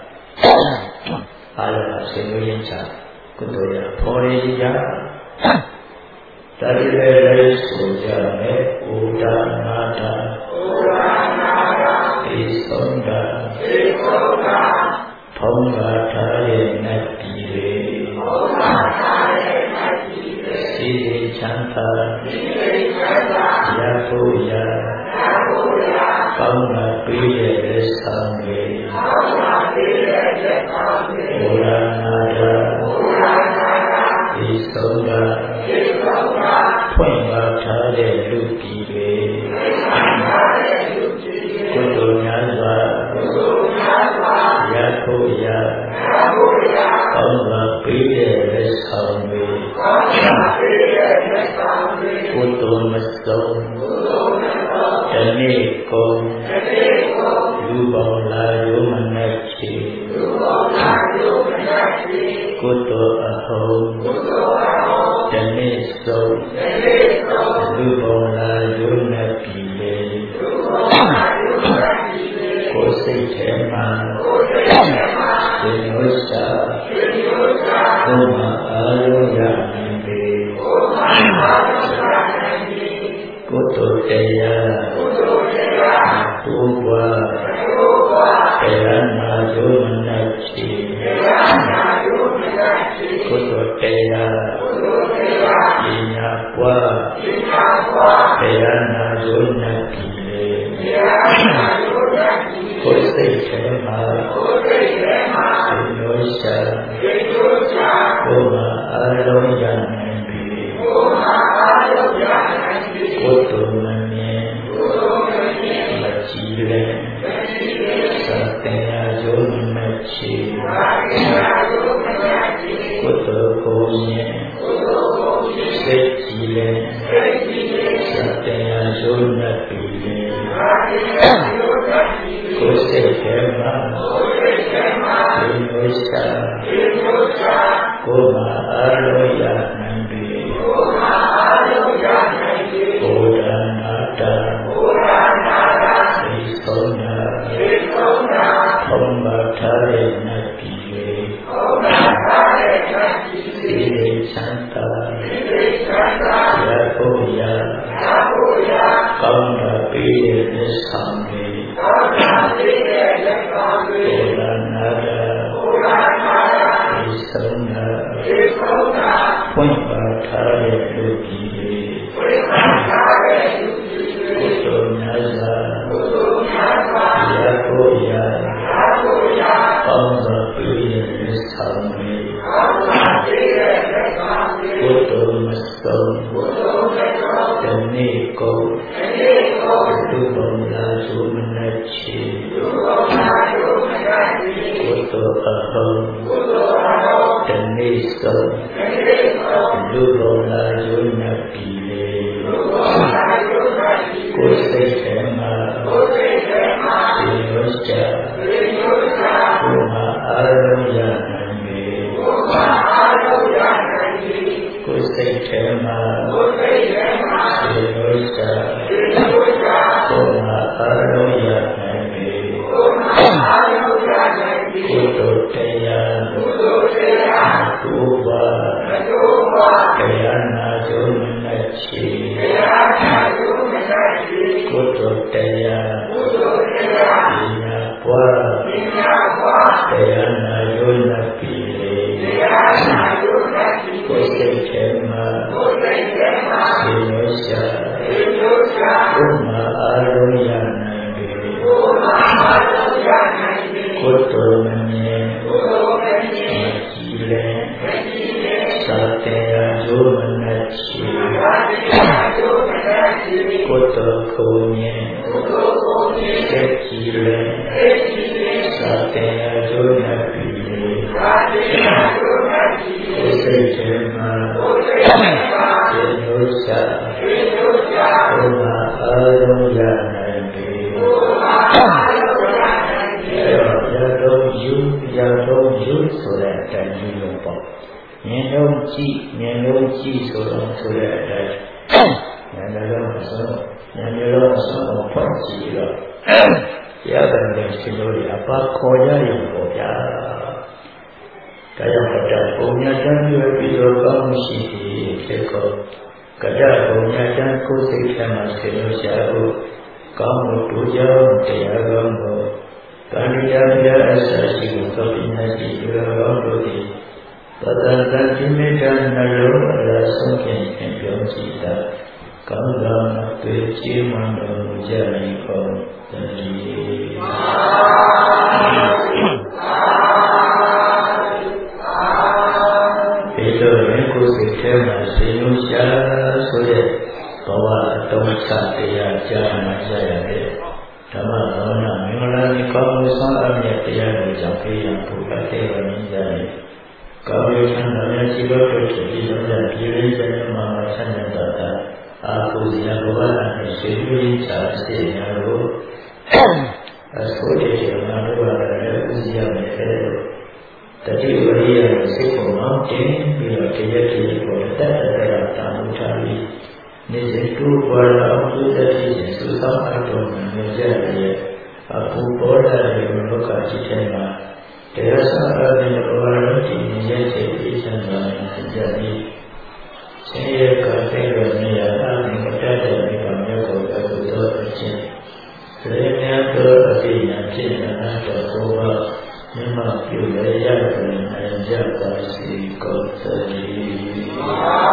အားလုံးရှင်ဝိရကုသိုလ်ရဲ့ပေါ်နေရှိကြသာတိလည်းလည်းဆိုကြမယ်ဩဒါနာတာဩဒါနာတာဒီဆုံးတာဒီဆုံးတာဖုံးကားထားရဲ့နတ်ပြည်တွေဖုံးကားထားရဲ့နတ်ပြည်တွေစီစီချမ်းသာစီစီချမ်းသာရဖို့ရရဖို့ရကောင်းတာပေးရဲ့လက်ဆောင်တွေကောင်းတာပေးရဲ့လက်ဆောင်တွေဩဒါနာတာဩဒါနာတာဒီဆုံးတာဒီဆုံးတာဖွင့်ကားထားတဲ့လူပြည်တွေကုသိုလ်များစွာကုသိုလ်များစွာရဖို့ရရဖို့ရကောင်းတာပေးတဲ့လက်ဆောင်တွေကောင်းတာပေးတဲ့လက်ဆောင်တွေကုသိုလ်မဆုံးကုသိုလ်မဆုံးတနေ့ကုန်တနေ့ကုန်လူပေါင်းလာရုံမနဲ့ချီလူပေါင်းလာရုံမနဲ့ချီကုသိုလ်အဟုံးကုသိုလ်အဟုံးတနေ့ဆုံးတနေ့ဆုံးလူပေါင်းလာရုံနဲ့ပြည်လေလူပေါင်းလာရုံနဲ့ပြည်လေကိုယ်စိတ်ထဲမှာကိုယ်စိတ်ထဲမှာရှင်ဥစ္စာရှင်ဥစ္စာဘုရားအားလုံးရနိုင်ပေဘုရားအားလုံးရနိုင်ပေကုသိုလ်တရားကုသိုလ်တရားဘုရားဘုရားတရားနာယုံနာချီတရားနာယုံနာချီကုသိုလ်တရားကုသိုလ်တရားပညာပွားပညာပွားတရားနာယုံနာပြီလေတရားနာယုံနာပြီကိုယ်စိတ်ထဲမှာကိုယ်စိတ်ထဲမှာဒီလိုရှာဒီလိုရှာဘုရားအားလုံးရနိုင်ပြီဘုရားအားလုံးရနိုင်ပြီကုသိုလ်မမြင်ကုသိုလ်မမြင်မကြည့်လေမကြည့်လေသတ္တရားယုံမချီသတ္တရားယုံမချီကုသိုလ်ကိုမြင်ကုသိုလ်ကိုမြင်စိတ်ကြည်လေစိတ်ကြည်လေသတ္တရားယုံမပြီလေသတ္တရားယုံမပြီကိုယ်စိတ်ထဲမှာကိုယ်စိတ်ထဲမှာဒီလိုရှာဒီလိုရှာကိုယ်မှာအားလုံးရနိုင်ပြီကိုယ်မှာအားလုံးရနိုင်ပြီဘုရားနာတာဘုရားနာတာဒီဆုံးတာဒီဆုံးတာဘုရားထားရဲ့နတ်ပြည်လေဘုရားထားရဲ့နတ်ပြည်လေဒီချမ်းသာဒီချမ်းသာရဖို့ရရဖို့ရကောင်းတာပေးတဲ့လက်ဆောင်တွေကောင်းတာပေးတဲ့လက်ဆောင်တွေဘုရားနာတာဘုရားနာတာဒီဆုံးတာဒီဆုံးတာဖွင့်ပါထားရဲ့လူပြည်လေဖွင့်ပါထားရဲ့လူပြည်လေကုသိုလ်များစွာကုသိုလ်များစွာရဖို့ရရဖို့ရကောင်းတာပေးတဲ့လက်ဆောင်တွေကောင်းတာပေးတဲ့လက်ဆောင်တွေကုတနေ့ကုန်လူပုံလာစုမနဲ့ချီကုသိုလ်အဟောတနေ့ဆုံးလူပုံလာစုနဲ့ပြီလေကိုယ်စိတ်ထဲမှာဒီလိုချာဘုရားအာရုံရနိုင်ပြီကိုယ်စိတ်ထဲမှာဒီလိုချာဘုရားအာရုံရနိုင်ပြီကုသိုလ်တရားဒုဘာတရားနာကြုံနဲ့ချီကုသိုလ်တရားပညာပွားတရားနာကြုံနဲ့ပြီကိုယ်စိတ်ထဲမှာဒီလိုရှာဘုရားအာရုံရနိုင်ပြီကုသိုလ်မမြင်ကြည်လင်သာတရားကြုံနဲ့ချီကုသိုလ်ကိုမြင်ကြည်လင်သာတရားကြုံနဲ့ပြီကိုယ်စိတ်ထဲမှာဒီလိုရှာဘုရားအာရုံရနိုင်ပြီရတော့ယူရတော့ယူဆိုတဲ့အတိုင်းယူလို့ပေါ့ဉာဏ်လုံးကြည့်ဉာဏ်လုံးကြည့်ဆိုတော့ဆိုတဲ့အတိုင်းဉာဏ်လုံးဆိုဉာဏ်လုံးဆိုတော့ဖွင့်ကြည့်တော့ရတယ်တဲ့ရှင်တို့တွေအပါခေါ်ရရုံပေါ့ဗျာဒါကြောင့်ကတ္တပုံညာတန်းပြပြီးတော့ကောင်းမှုရှိသည်ဖြစ်ကောကတ္တပုံညာတန်းကိုယ်စိတ်ထဲမှာဆေလို့ရှာဖို့ကောင်းမှုတို့ကြောင့်တရားကောင်းကိုကာဏိယပြအစရှိကိုသောပညာရှိသူတော်တို့သည်ပတ္တန်တန်จิမေတ္တနှလုံးအလားဆုံးဖြင့်ပြောကြည့်တာကောင်းသောတွေ့ကြည်မှန်တော်မူကြ၏ကုန်သတည်းဒီလိုရင်ကိုယ်စိတ်ထဲမှာစေလို့ရှာဆိုတဲ့ဘဝအတုံးချတရားကြားမှရရတယ်ဓမ္မသောနာမင်္ဂလာဒီကောင်းမှုဆောင်အမြတ်တရားကိုကြောင့်ဖေးရန်ဖို့အသေးဝမြင်ကြတယ်ကောင်းရချမ်းသာများရှိလို့တို့ဖြစ်ပြီးတော့ပြည်ရင်းကျမ်းမှာဆန္ဒတာတာအာဟုဇယဘဝနဲ့ရှိသူရင်းချာစေညာကိုအဆိုးတဲ့ငါတို့ကလည်းဥစရမယ်တဲ့တတိဝရိယစိတ်ပေါ်မှာတင်ပြီးတော့တရားကြည့်ပေါ်တတ်တဲ့တာမှုထားပြီးနေစေတူပေါ်လာဥဒတိရဲ့သုသောအတော်နဲ့ကြရဲ့အပူပေါ်လာတဲ့လောကကြီးထဲမှာတရားစာအရတဲ့ဘဝတော်ကြီးရဲ့စိတ်အေးချမ်းသာနဲ့ကြပြီးဆင်းရဲကတဲ့ရနေရအရင်ကတည်းကဒီကမြေကိုအကုသိုလ်အချင်းစေမြတ်တော်အပြည့်အဖြစ်နာတော်ကိုပါမြတ်ပြုရရတယ်အကြပါစီကုန်သတည်း